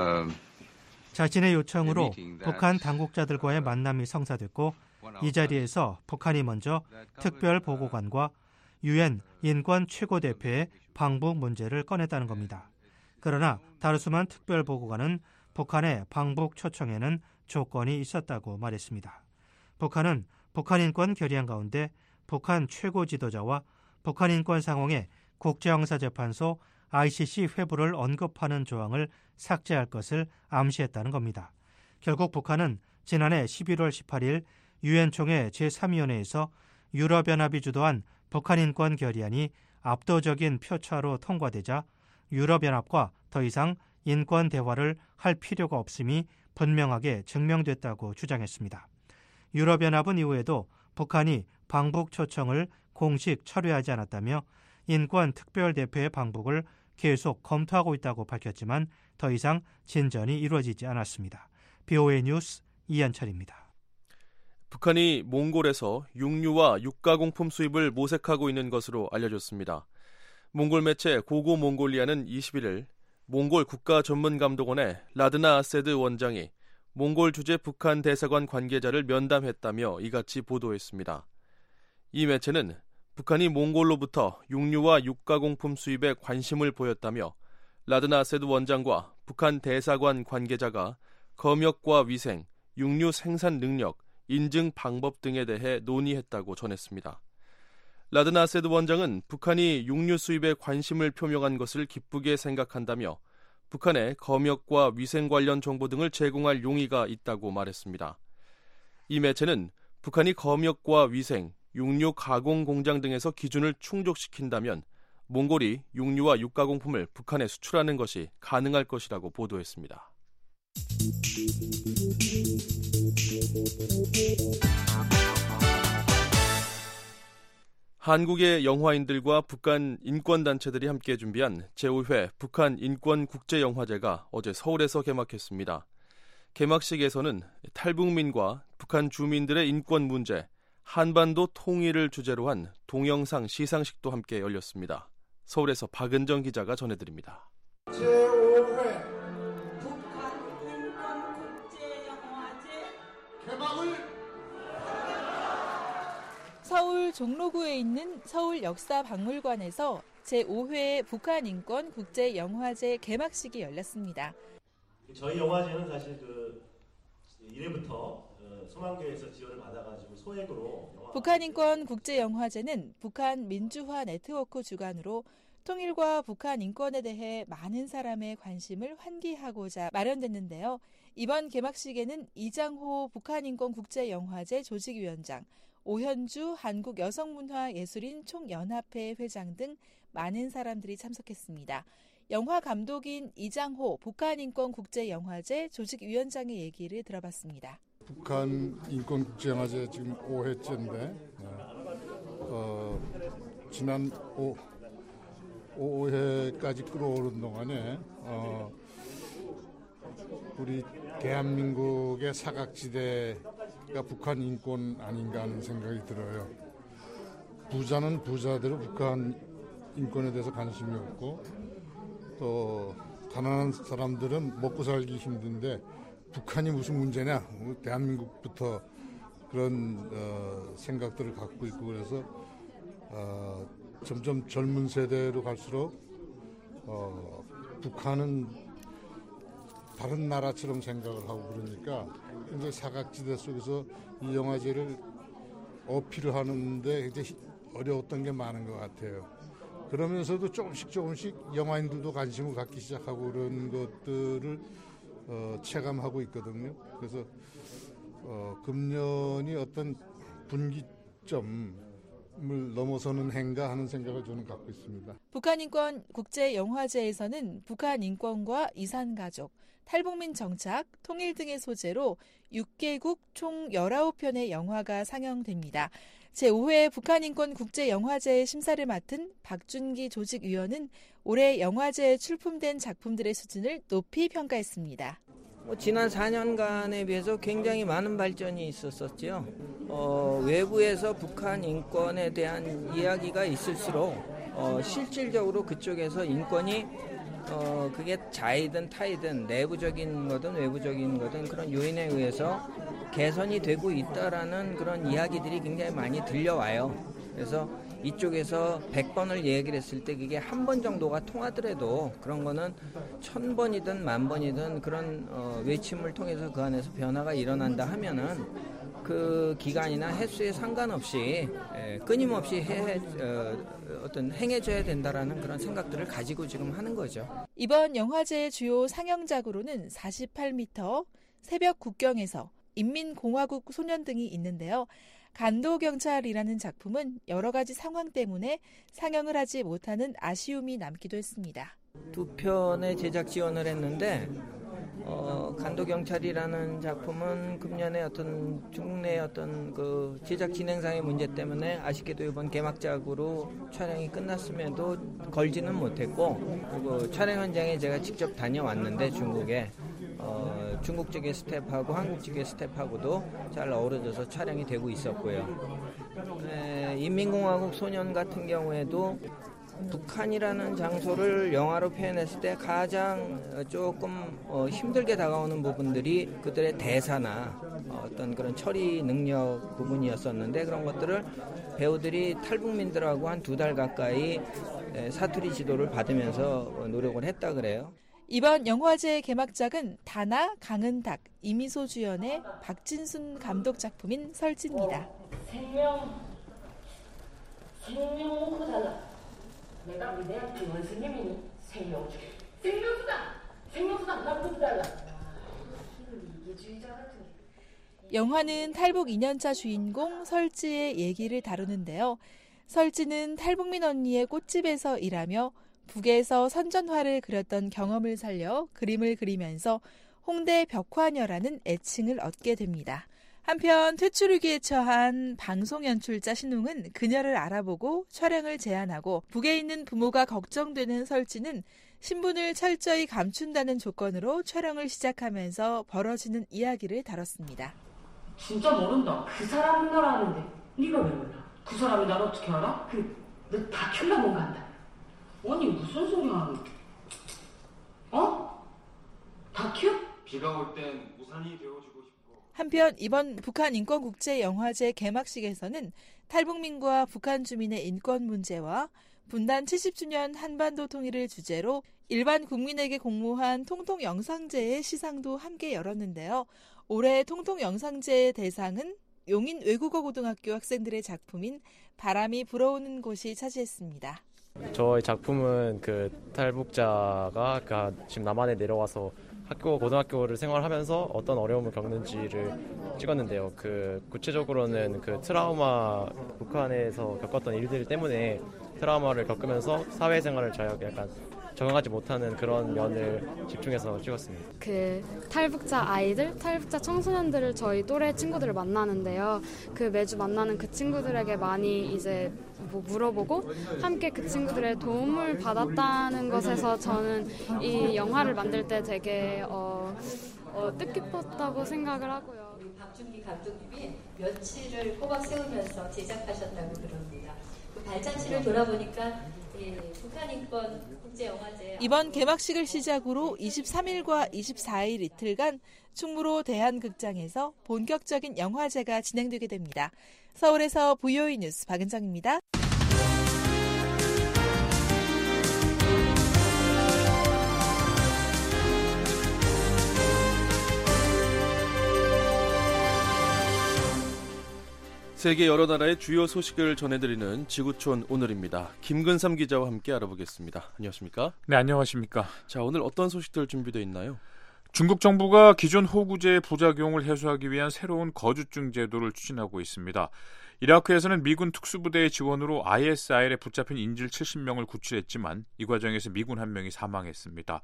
자신의 요청으로 북한 당국자들과의 만남이 성사됐고 이 자리에서 북한이 먼저 특별보고관과 유엔 인권 최고대표의 방북 문제를 꺼냈다는 겁니다. 그러나 다르수만 특별보고관은 북한의 방북 초청에는 조건이 있었다고 말했습니다. 북한은 북한 인권 결의안 가운데 북한 최고 지도자와 북한 인권 상황에 국제형사재판소 ICC 회부를 언급하는 조항을 삭제할 것을 암시했다는 겁니다. 결국 북한은 지난해 11월 18일 유엔 총회 제3위원회에서 유럽연합이 주도한 북한 인권 결의안이 압도적인 표차로 통과되자 유럽연합과 더 이상 인권 대화를 할 필요가 없음이 분명하게 증명됐다고 주장했습니다. 유럽연합은 이후에도 북한이 방북 초청을 공식 철회하지 않았다며 인권 특별대표의 방북을 계속 검토하고 있다고 밝혔지만 더 이상 진전이 이루어지지 않았습니다. BOA 뉴스 이현철입니다. 북한이 몽골에서 육류와 육가공품 수입을 모색하고 있는 것으로 알려졌습니다. 몽골 매체 고고 몽골리아는 21일 몽골 국가전문감독원의 라드나 아세드 원장이 몽골 주재 북한 대사관 관계자를 면담했다며 이같이 보도했습니다. 이 매체는 북한이 몽골로부터 육류와 육가공품 수입에 관심을 보였다며 라드나 아세드 원장과 북한 대사관 관계자가 검역과 위생, 육류 생산 능력, 인증 방법 등에 대해 논의했다고 전했습니다. 라드나 아세드 원장은 북한이 육류 수입에 관심을 표명한 것을 기쁘게 생각한다며 북한에 검역과 위생 관련 정보 등을 제공할 용의가 있다고 말했습니다. 이 매체는 북한이 검역과 위생, 육류 가공 공장 등에서 기준을 충족시킨다면 몽골이 육류와 육가공품을 북한에 수출하는 것이 가능할 것이라고 보도했습니다. 한국의 영화인들과 북한 인권단체들이 함께 준비한 제5회 북한 인권국제영화제가 어제 서울에서 개막했습니다. 개막식에서는 탈북민과 북한 주민들의 인권 문제, 한반도 통일을 주제로 한 동영상 시상식도 함께 열렸습니다. 서울에서 박은정 기자가 전해드립니다. 제5회 북한 인권국제영화제 개막을 서울 종로구에 있는 서울역사박물관에서 제5회 북한 인권 국제영화제 개막식이 열렸습니다. 저희 영화제는 사실 1회부터 소망교에서 지원을 받아가지고 소액으로 북한 인권 국제영화제는 북한 민주화 네트워크 주관으로 통일과 북한 인권에 대해 많은 사람의 관심을 환기하고자 마련됐는데요. 이번 개막식에는 이장호 북한 인권 국제영화제 조직위원장, 오현주 한국여성문화예술인 총연합회 회장 등 많은 사람들이 참석했습니다. 영화 감독인 이장호 북한인권국제영화제 조직위원장의 얘기를 들어봤습니다. 북한 인권국제영화제 지금 5회째인데 지난 5회까지 끌어오른 동안에 우리 대한민국의 사각지대가 북한 인권 아닌가 하는 생각이 들어요. 부자는 부자대로 북한 인권에 대해서 관심이 없고 또 가난한 사람들은 먹고 살기 힘든데 북한이 무슨 문제냐? 대한민국부터 그런 생각들을 갖고 있고 그래서 점점 젊은 세대로 갈수록 북한은 다른 나라처럼 생각을 하고 그러니까 굉장히 사각지대 속에서 이 영화제를 어필을 하는데 굉장히 어려웠던 게 많은 것 같아요. 그러면서도 조금씩 영화인들도 관심을 갖기 시작하고 그런 것들을 체감하고 있거든요. 그래서 금년이 어떤 분기점을 넘어서는 해인가 하는 생각을 저는 갖고 있습니다. 북한인권 국제영화제에서는 북한 인권과 이산가족, 탈북민 정착, 통일 등의 소재로 6개국 총 19편의 영화가 상영됩니다. 제5회 북한인권국제영화제 심사를 맡은 박준기 조직위원은 올해 영화제에 출품된 작품들의 수준을 높이 평가했습니다. 지난 4년간에 비해서 굉장히 많은 발전이 있었었죠. 외부에서 북한 인권에 대한 이야기가 있을수록 실질적으로 그쪽에서 인권이 그게 자이든 타이든 내부적인 거든 외부적인 거든 그런 요인에 의해서 개선이 되고 있다라는 그런 이야기들이 굉장히 많이 들려와요. 그래서 이쪽에서 100번을 얘기를 했을 때 그게 한 번 정도가 통하더라도 그런 거는 1000번이든 10,000번이든 그런 외침을 통해서 그 안에서 변화가 일어난다 하면은 그 기간이나 횟수에 상관없이 끊임없이 어떤 행해져야 된다라는 그런 생각들을 가지고 지금 하는 거죠. 이번 영화제의 주요 상영작으로는 48m, 새벽 국경에서, 인민공화국 소년 등이 있는데요. 간도경찰이라는 작품은 여러 가지 상황 때문에 상영을 하지 못하는 아쉬움이 남기도 했습니다. 2편의 제작 지원을 했는데 간도경찰이라는 작품은 금년에 어떤 중국 내 어떤 그 제작 진행상의 문제 때문에 아쉽게도 이번 개막작으로 촬영이 끝났음에도 걸지는 못했고 그리고 촬영 현장에 제가 직접 다녀왔는데 중국에 중국 측의 스태프하고 한국 측의 스태프하고도 잘 어우러져서 촬영이 되고 있었고요. 인민공화국 소년 같은 경우에도 북한이라는 장소를 영화로 표현했을 때 가장 조금 힘들게 다가오는 부분들이 그들의 대사나 어떤 그런 처리 능력 부분이었었는데 그런 것들을 배우들이 탈북민들하고 한 2달 가까이 사투리 지도를 받으면서 노력을 했다 그래요. 이번 영화제 개막작은 다나, 강은탁, 이미소 주연의 박진순 감독 작품인 설지입니다. 생명 놓고잖아. 내가 네 대학교 원생님이니 생명 주게. 생명수당 나부터 달라. 이기주의자 같은 게. 영화는 탈북 2년차 주인공 설지의 얘기를 다루는데요. 설지는 탈북민 언니의 꽃집에서 일하며 북에서 선전화를 그렸던 경험을 살려 그림을 그리면서 홍대 벽화녀라는 애칭을 얻게 됩니다. 한편 퇴출 위기에 처한 방송 연출자 신웅은 그녀를 알아보고 촬영을 제안하고 북에 있는 부모가 걱정되는 설지는 신분을 철저히 감춘다는 조건으로 촬영을 시작하면서 벌어지는 이야기를 다뤘습니다. 진짜 모른다. 그 사람은 널 아는데 네가 왜 몰라? 그 사람이 날 어떻게 알아? 너 다큐나 뭔가 한다. 아니 무슨 소리 하는 다큐? 비가 올 땐 우산이 되어주고 싶고. 한편 이번 북한 인권국제영화제 개막식에서는 탈북민과 북한 주민의 인권 문제와 분단 70주년 한반도 통일을 주제로 일반 국민에게 공모한 통통영상제의 시상도 함께 열었는데요. 올해 통통영상제의 대상은 용인 외국어 고등학교 학생들의 작품인 바람이 불어오는 곳이 차지했습니다. 저희 작품은 그 탈북자가 지금 남한에 내려와서 고등학교를 생활하면서 어떤 어려움을 겪는지를 찍었는데요. 구체적으로는 트라우마, 북한에서 겪었던 일들 때문에 트라우마를 겪으면서 사회생활을 약간 적응하지 못하는 그런 면을 집중해서 찍었습니다. 탈북자 아이들, 탈북자 청소년들을 저희 또래 친구들을 만나는데요. 매주 만나는 그 친구들에게 많이 이제 물어보고 함께 그 친구들의 도움을 받았다는 것에서 저는 이 영화를 만들 때 되게 뜻깊었다고 생각을 하고요. 박준기 감독님이 며칠을 꼬박 세우면서 제작하셨다고 그럽니다. 발자취를 돌아보니까 북한 인권 국제영화제 이번 개막식을 시작으로 23일과 24일 이틀간 충무로 대한극장에서 본격적인 영화제가 진행되게 됩니다. 서울에서 VOA 뉴스 박은정입니다. 세계 여러 나라의 주요 소식을 전해드리는 지구촌 오늘입니다. 김근삼 기자와 함께 알아보겠습니다. 안녕하십니까? 네, 안녕하십니까? 자, 오늘 어떤 소식들 준비되어 있나요? 중국 정부가 기존 호구제의 부작용을 해소하기 위한 새로운 거주증 제도를 추진하고 있습니다. 이라크에서는 미군 특수부대의 지원으로 ISIL에 붙잡힌 인질 70명을 구출했지만 이 과정에서 미군 1명이 사망했습니다.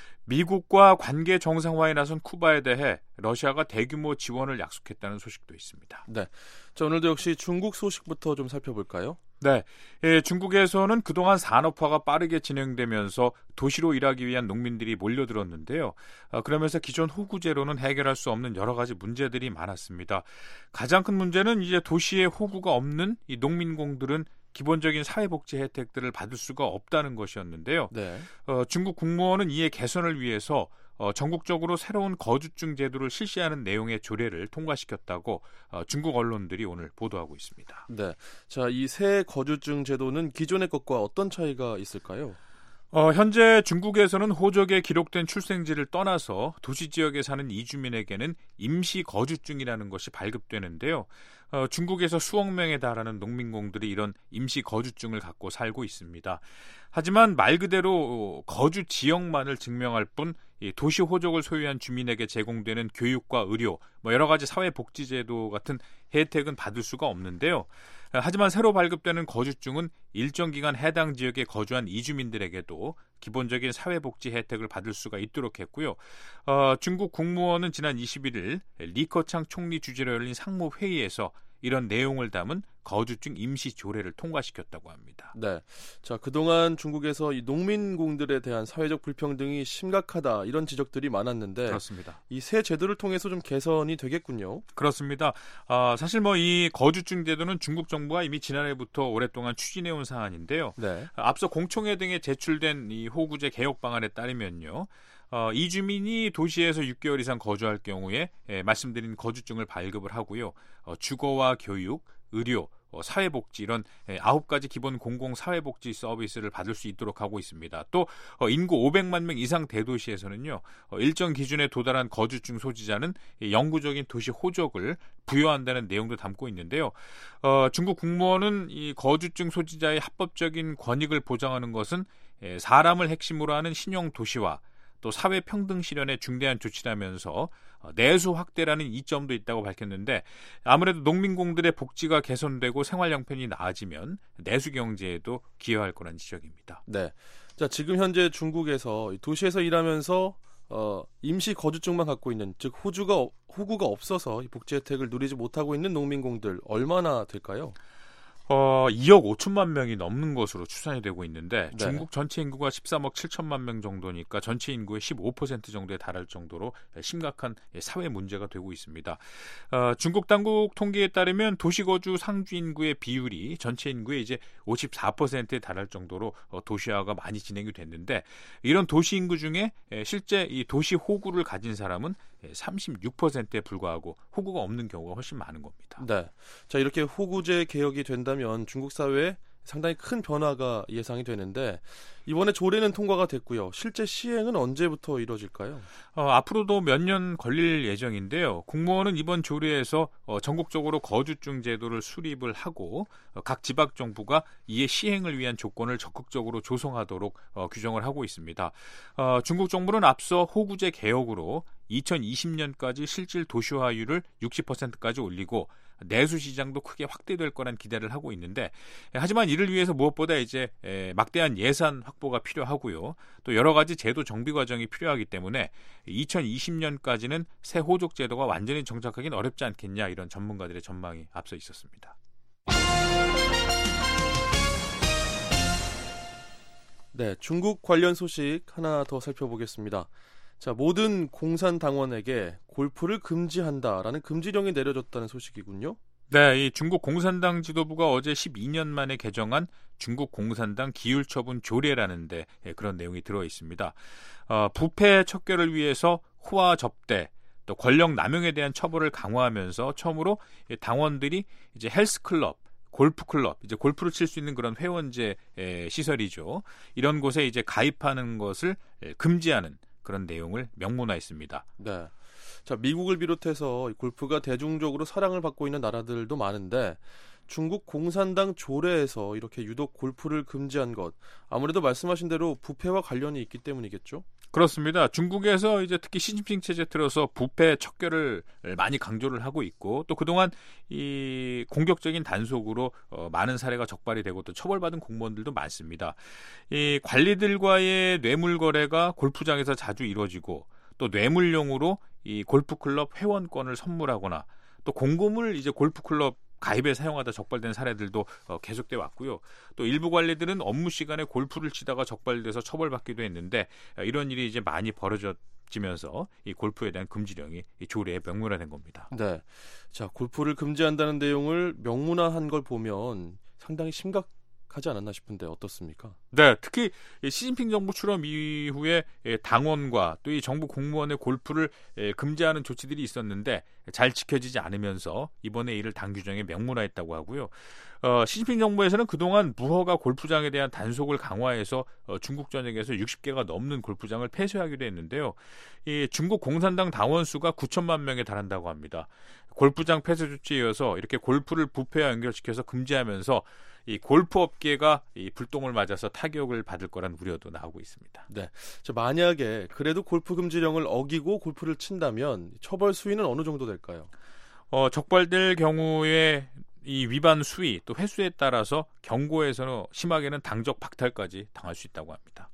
미국과 관계 정상화에 나선 쿠바에 대해 러시아가 대규모 지원을 약속했다는 소식도 있습니다. 네, 자, 오늘도 역시 중국 소식부터 좀 살펴볼까요? 네, 중국에서는 그동안 산업화가 빠르게 진행되면서 도시로 일하기 위한 농민들이 몰려들었는데요. 그러면서 기존 호구제로는 해결할 수 없는 여러 가지 문제들이 많았습니다. 가장 큰 문제는 이제 도시에 호구가 없는 이 농민공들은 기본적인 사회복지 혜택들을 받을 수가 없다는 것이었는데요. 네. 중국 국무원은 이에 개선을 위해서 전국적으로 새로운 거주증 제도를 실시하는 내용의 조례를 통과시켰다고 중국 언론들이 오늘 보도하고 있습니다. 네, 자, 이 새 거주증 제도는 기존의 것과 어떤 차이가 있을까요? 현재 중국에서는 호적에 기록된 출생지를 떠나서 도시 지역에 사는 이주민에게는 임시 거주증이라는 것이 발급되는데요. 중국에서 수억 명에 달하는 농민공들이 이런 임시 거주증을 갖고 살고 있습니다. 하지만 말 그대로 거주 지역만을 증명할 뿐 도시 호적을 소유한 주민에게 제공되는 교육과 의료, 여러 가지 사회복지제도 같은 혜택은 받을 수가 없는데요. 하지만 새로 발급되는 거주증은 일정 기간 해당 지역에 거주한 이주민들에게도 기본적인 사회복지 혜택을 받을 수가 있도록 했고요. 중국 국무원은 지난 21일 리커창 총리 주재로 열린 상무회의에서 이런 내용을 담은 거주증 임시 조례를 통과시켰다고 합니다. 네, 자, 그동안 중국에서 이 농민공들에 대한 사회적 불평등이 심각하다, 이런 지적들이 많았는데 그렇습니다. 이 새 제도를 통해서 좀 개선이 되겠군요. 그렇습니다. 사실 이 거주증 제도는 중국 정부가 이미 지난해부터 오랫동안 추진해온 사안인데요. 네. 앞서 공청회 등에 제출된 이 호구제 개혁 방안에 따르면요. 이주민이 도시에서 6개월 이상 거주할 경우에 말씀드린 거주증을 발급을 하고요. 주거와 교육, 의료, 사회복지 이런 9가지 기본 공공사회복지 서비스를 받을 수 있도록 하고 있습니다. 또 인구 500만 명 이상 대도시에서는요. 일정 기준에 도달한 거주증 소지자는 영구적인 도시 호적을 부여한다는 내용도 담고 있는데요. 중국 국무원은 이 거주증 소지자의 합법적인 권익을 보장하는 것은 사람을 핵심으로 하는 신형 도시화, 또 사회 평등 실현에 중대한 조치라면서 내수 확대라는 이점도 있다고 밝혔는데 아무래도 농민공들의 복지가 개선되고 생활 형편이 나아지면 내수 경제에도 기여할 거란 지적입니다. 네. 자, 지금 현재 중국에서 도시에서 일하면서 임시 거주증만 갖고 있는, 즉 호구가 없어서 이 복지 혜택을 누리지 못하고 있는 농민공들 얼마나 될까요? 2억 5천만 명이 넘는 것으로 추산이 되고 있는데 네. 중국 전체 인구가 13억 7천만 명 정도니까 전체 인구의 15% 정도에 달할 정도로 심각한 사회 문제가 되고 있습니다. 중국 당국 통계에 따르면 도시거주 상주 인구의 비율이 전체 인구의 이제 54%에 달할 정도로 도시화가 많이 진행이 됐는데 이런 도시 인구 중에 실제 이 도시 호구를 가진 사람은 36%에 불과하고 호구가 없는 경우가 훨씬 많은 겁니다. 네. 자, 이렇게 호구제 개혁이 된다면 중국 사회에 상당히 큰 변화가 예상이 되는데 이번에 조례는 통과가 됐고요. 실제 시행은 언제부터 이루어질까요? 앞으로도 몇 년 걸릴 예정인데요. 국무원은 이번 조례에서 전국적으로 거주증 제도를 수립을 하고 각 지방정부가 이에 시행을 위한 조건을 적극적으로 조성하도록 규정을 하고 있습니다. 중국 정부는 앞서 호구제 개혁으로 2020년까지 실질 도시화율을 60%까지 올리고 내수 시장도 크게 확대될 거란 기대를 하고 있는데 하지만 이를 위해서 무엇보다 이제 막대한 예산 확보가 필요하고요. 또 여러 가지 제도 정비 과정이 필요하기 때문에 2020년까지는 새 호족 제도가 완전히 정착하기는 어렵지 않겠냐 이런 전문가들의 전망이 앞서 있었습니다. 네, 중국 관련 소식 하나 더 살펴보겠습니다. 자, 모든 공산당원에게 골프를 금지한다라는 금지령이 내려졌다는 소식이군요. 네, 이 중국 공산당 지도부가 어제 12년 만에 개정한 중국 공산당 기율처분 조례라는데 그런 내용이 들어 있습니다. 부패 척결을 위해서 호화 접대, 또 권력 남용에 대한 처벌을 강화하면서 처음으로 당원들이 이제 헬스클럽, 골프클럽, 이제 골프를 칠 수 있는 그런 회원제 시설이죠. 이런 곳에 이제 가입하는 것을 금지하는 그런 내용을 명문화했습니다. 네. 자, 미국을 비롯해서 골프가 대중적으로 사랑을 받고 있는 나라들도 많은데 중국 공산당 조례에서 이렇게 유독 골프를 금지한 것, 아무래도 말씀하신 대로 부패와 관련이 있기 때문이겠죠? 그렇습니다. 중국에서 이제 특히 시진핑 체제 들어서 부패 척결을 많이 강조를 하고 있고 또 그동안 이 공격적인 단속으로 많은 사례가 적발이 되고 또 처벌받은 공무원들도 많습니다. 이 관리들과의 뇌물 거래가 골프장에서 자주 이루어지고 또 뇌물용으로 이 골프클럽 회원권을 선물하거나 또 공금을 이제 골프클럽 가입에 사용하다 적발된 사례들도 계속돼 왔고요. 또 일부 관리들은 업무 시간에 골프를 치다가 적발돼서 처벌받기도 했는데 이런 일이 이제 많이 벌어지면서 이 골프에 대한 금지령이 이 조례에 명문화된 겁니다. 네, 자, 골프를 금지한다는 내용을 명문화한 걸 보면 상당히 심각하지 않았나 싶은데 어떻습니까? 네, 특히 시진핑 정부 출범 이후에 당원과 또 이 정부 공무원의 골프를 금지하는 조치들이 있었는데 잘 지켜지지 않으면서 이번에 이를 당 규정에 명문화했다고 하고요. 시진핑 정부에서는 그동안 무허가 골프장에 대한 단속을 강화해서 중국 전역에서 60개가 넘는 골프장을 폐쇄하기도 했는데요. 이 중국 공산당 당원 수가 9천만 명에 달한다고 합니다. 골프장 폐쇄 조치에 이어서 이렇게 골프를 부패와 연결시켜서 금지하면서 이 골프 업계가 이 불똥을 맞아서 타격을 받을 거란 우려도 나오고 있습니다. 네, 자, 만약에 그래도 골프 금지령을 어기고 골프를 친다면 처벌 수위는 어느 정도 될까요? 적발될 경우에 이 위반 수위 또 횟수에 따라서 경고에서는 심하게는 당적 박탈까지 당할 수 있다고 합니다.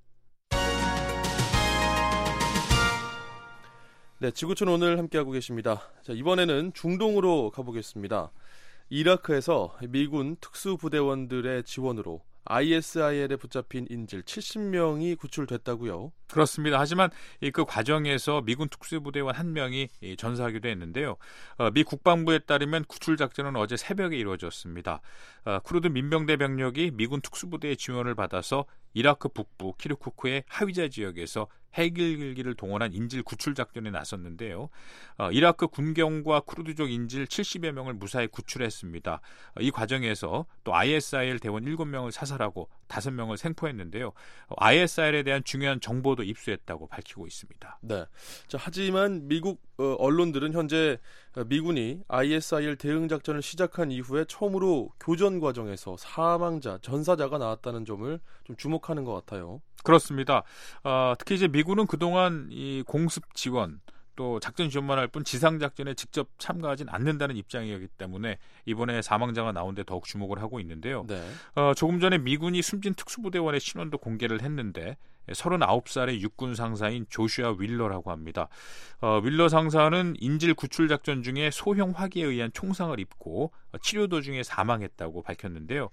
네, 지구촌 오늘 함께하고 계십니다. 자, 이번에는 중동으로 가보겠습니다. 이라크에서 미군 특수부대원들의 지원으로 ISIL에 붙잡힌 인질 70명이 구출됐다고요? 그렇습니다. 하지만 그 과정에서 미군 특수부대원 1명이 전사하기도 했는데요. 미 국방부에 따르면 구출 작전은 어제 새벽에 이루어졌습니다. 쿠르드 민병대 병력이 미군 특수부대의 지원을 받아서 이라크 북부 키르쿠크의 하위자 지역에서 헬기를 동원한 인질 구출 작전에 나섰는데요. 이라크 군경과 쿠르드족 인질 70여 명을 무사히 구출했습니다. 이 과정에서 또 ISIL 대원 7명을 사살하고 5명을 생포했는데요. ISIL에 대한 중요한 정보도 입수했다고 밝히고 있습니다. 네. 자, 하지만 미국 언론들은 현재 미군이 ISIL 대응 작전을 시작한 이후에 처음으로 교전 과정에서 사망자, 전사자가 나왔다는 점을 좀 주목하는 것 같아요. 그렇습니다. 특히 이제 미군은 그동안 이 공습 지원 또 작전 지원만 할 뿐 지상 작전에 직접 참가하진 않는다는 입장이었기 때문에 이번에 사망자가 나온데 더욱 주목을 하고 있는데요. 네. 조금 전에 미군이 숨진 특수부대원의 신원도 공개를 했는데 39살의 육군 상사인 조슈아 윌러라고 합니다. 윌러 상사는 인질 구출 작전 중에 소형 화기에 의한 총상을 입고 치료 도중에 사망했다고 밝혔는데요.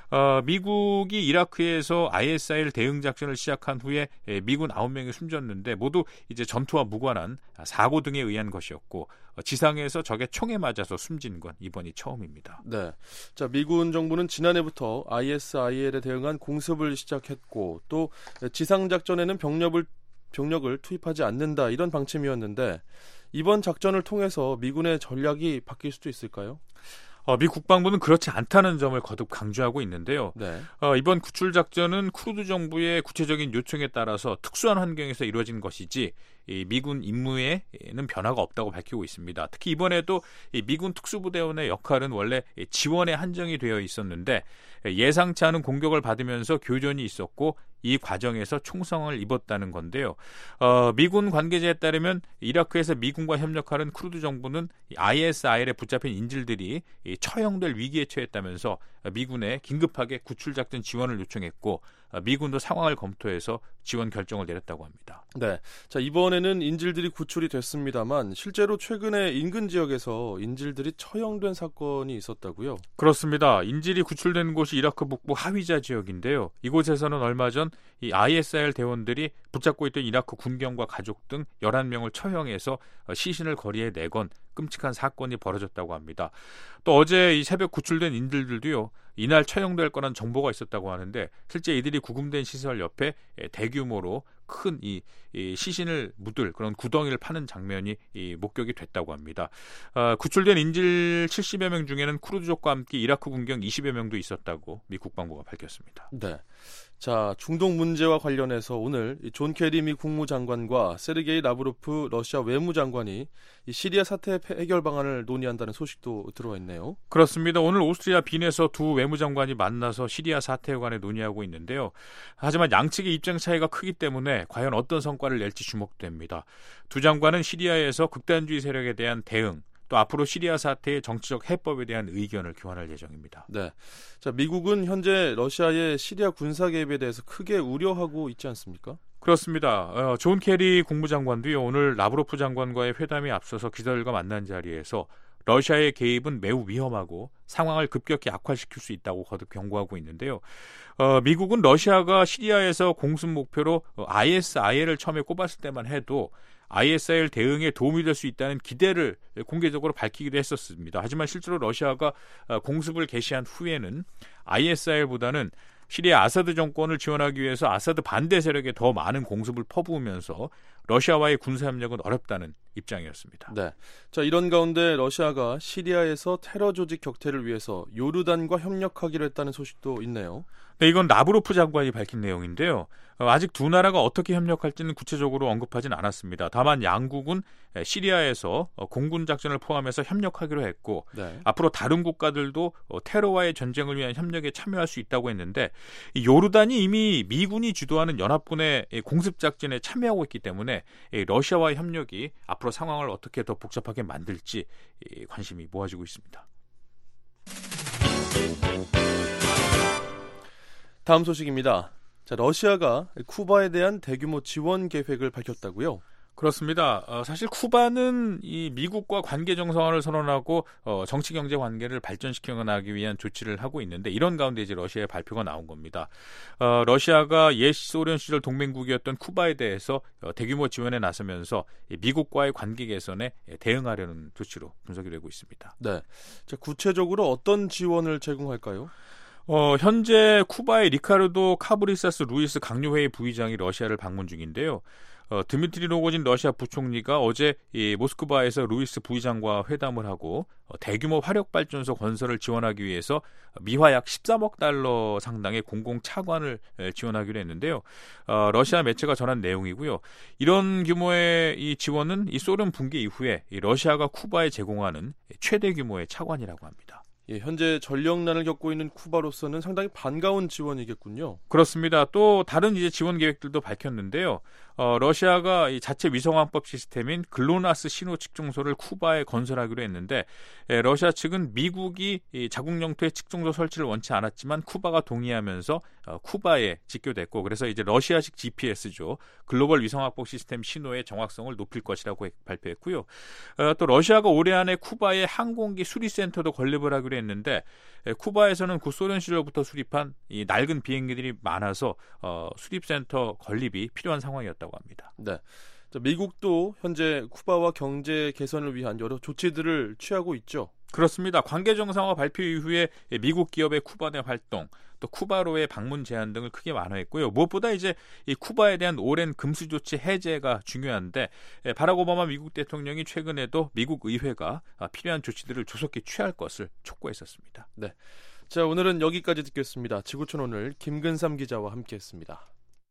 미국이 이라크에서 ISIL 대응 작전을 시작한 후에 미군 9명이 숨졌는데 모두 이제 전투와 무관한 사고 등에 의한 것이었고 지상에서 적의 총에 맞아서 숨진 건 이번이 처음입니다. 네. 자, 미군 정부는 지난해부터 ISIL에 대응한 공습을 시작했고 또 지상 작전에는 병력을 투입하지 않는다 이런 방침이었는데 이번 작전을 통해서 미군의 전략이 바뀔 수도 있을까요? 미 국방부는 그렇지 않다는 점을 거듭 강조하고 있는데요. 네. 이번 구출 작전은 쿠르드 정부의 구체적인 요청에 따라서 특수한 환경에서 이루어진 것이지 이 미군 임무에는 변화가 없다고 밝히고 있습니다. 특히 이번에도 이 미군 특수부대원의 역할은 원래 지원에 한정이 되어 있었는데 예상치 않은 공격을 받으면서 교전이 있었고 이 과정에서 총성을 입었다는 건데요. 미군 관계자에 따르면 이라크에서 미군과 협력하는 쿠르드 정부는 ISIL에 붙잡힌 인질들이 처형될 위기에 처했다면서 미군에 긴급하게 구출작전 지원을 요청했고 미군도 상황을 검토해서 지원 결정을 내렸다고 합니다. 네, 자 이번에는 인질들이 구출이 됐습니다만 실제로 최근에 인근 지역에서 인질들이 처형된 사건이 있었다고요? 그렇습니다. 인질이 구출된 곳이 이라크 북부 하위자 지역인데요. 이곳에서는 얼마 전 이 ISIL 대원들이 붙잡고 있던 이라크 군경과 가족 등 11명을 처형해서 시신을 거리에 내건 끔찍한 사건이 벌어졌다고 합니다. 또 어제 이 새벽 구출된 인질들도요. 이날 처형될 거란 정보가 있었다고 하는데 실제 이들이 구금된 시설 옆에 대규모로 큰 이 시신을 묻을 그런 구덩이를 파는 장면이 목격이 됐다고 합니다. 구출된 인질 70여 명 중에는 쿠르드족과 함께 이라크 군경 20여 명도 있었다고 미 국방부가 밝혔습니다. 네. 자, 중동 문제와 관련해서 오늘 존 케리 미 국무장관과 세르게이 라브로프 러시아 외무장관이 이 시리아 사태 해결 방안을 논의한다는 소식도 들어와 있네요. 그렇습니다. 오늘 오스트리아 빈에서 두 외무장관이 만나서 시리아 사태에 관해 논의하고 있는데요. 하지만 양측의 입장 차이가 크기 때문에 과연 어떤 성과를 낼지 주목됩니다. 두 장관은 시리아에서 극단주의 세력에 대한 대응, 또 앞으로 시리아 사태의 정치적 해법에 대한 의견을 교환할 예정입니다. 네, 자 미국은 현재 러시아의 시리아 군사 개입에 대해서 크게 우려하고 있지 않습니까? 그렇습니다. 존 케리 국무장관도요 오늘 라브로프 장관과의 회담에 앞서서 기자들과 만난 자리에서 러시아의 개입은 매우 위험하고 상황을 급격히 악화시킬 수 있다고 거듭 경고하고 있는데요. 미국은 러시아가 시리아에서 공습 목표로 ISIL을 처음에 꼽았을 때만 해도 ISIL 대응에 도움이 될 수 있다는 기대를 공개적으로 밝히기도 했었습니다. 하지만 실제로 러시아가 공습을 개시한 후에는 ISIL보다는 시리아 아사드 정권을 지원하기 위해서 아사드 반대 세력에 더 많은 공습을 퍼부으면서 러시아와의 군사협력은 어렵다는 입장이었습니다. 네, 자 이런 가운데 러시아가 시리아에서 테러 조직 격퇴를 위해서 요르단과 협력하기로 했다는 소식도 있네요. 네, 이건 라브로프 장관이 밝힌 내용인데요. 아직 두 나라가 어떻게 협력할지는 구체적으로 언급하진 않았습니다. 다만 양국은 시리아에서 공군 작전을 포함해서 협력하기로 했고 네. 앞으로 다른 국가들도 테러와의 전쟁을 위한 협력에 참여할 수 있다고 했는데 요르단이 이미 미군이 주도하는 연합군의 공습 작전에 참여하고 있기 때문에 러시아와의 협력이 앞으로 상황을 어떻게 더 복잡하게 만들지 관심이 모아지고 있습니다. 다음 소식입니다. 자, 러시아가 쿠바에 대한 대규모 지원 계획을 밝혔다고요? 그렇습니다. 사실 쿠바는 이 미국과 관계 정상화를 선언하고 정치 경제 관계를 발전시켜 나가기 위한 조치를 하고 있는데 이런 가운데 이제 러시아의 발표가 나온 겁니다. 러시아가 옛 소련 시절 동맹국이었던 쿠바에 대해서 대규모 지원에 나서면서 미국과의 관계 개선에 대응하려는 조치로 분석이 되고 있습니다. 네. 자, 구체적으로 어떤 지원을 제공할까요? 현재 쿠바의 리카르도 카브리사스 루이스 강요회의 부의장이 러시아를 방문 중인데요. 드미트리 로고진 러시아 부총리가 어제 이 모스크바에서 루이스 부의장과 회담을 하고 대규모 화력발전소 건설을 지원하기 위해서 미화 약 13억 달러 상당의 공공차관을 지원하기로 했는데요. 러시아 매체가 전한 내용이고요. 이런 규모의 이 지원은 이 소련 붕괴 이후에 이 러시아가 쿠바에 제공하는 최대 규모의 차관이라고 합니다. 예, 현재 전력난을 겪고 있는 쿠바로서는 상당히 반가운 지원이겠군요. 그렇습니다. 또 다른 이제 지원 계획들도 밝혔는데요. 러시아가 이 자체 위성항법 시스템인 글로나스 신호 측정소를 쿠바에 건설하기로 했는데 러시아 측은 미국이 이 자국 영토에 측정소 설치를 원치 않았지만 쿠바가 동의하면서 쿠바에 직교됐고 그래서 이제 러시아식 GPS죠. 글로벌 위성항법 시스템 신호의 정확성을 높일 것이라고 발표했고요. 또 러시아가 올해 안에 쿠바의 항공기 수리센터도 건립을 하기로 했는데 쿠바에서는 구소련 시절부터 수립한 이 낡은 비행기들이 많아서 수립센터 건립이 필요한 상황이었다고 합니다. 네. 미국도 현재 쿠바와 경제 개선을 위한 여러 조치들을 취하고 있죠. 그렇습니다. 관계 정상화 발표 이후에 미국 기업의 쿠바 내 활동, 또 쿠바로의 방문 제한 등을 크게 완화했고요. 무엇보다 이제 이 쿠바에 대한 오랜 금수 조치 해제가 중요한데 바락 오바마 미국 대통령이 최근에도 미국 의회가 필요한 조치들을 조속히 취할 것을 촉구했었습니다. 네. 자, 오늘은 여기까지 듣겠습니다. 지구촌 오늘 김근삼 기자와 함께했습니다.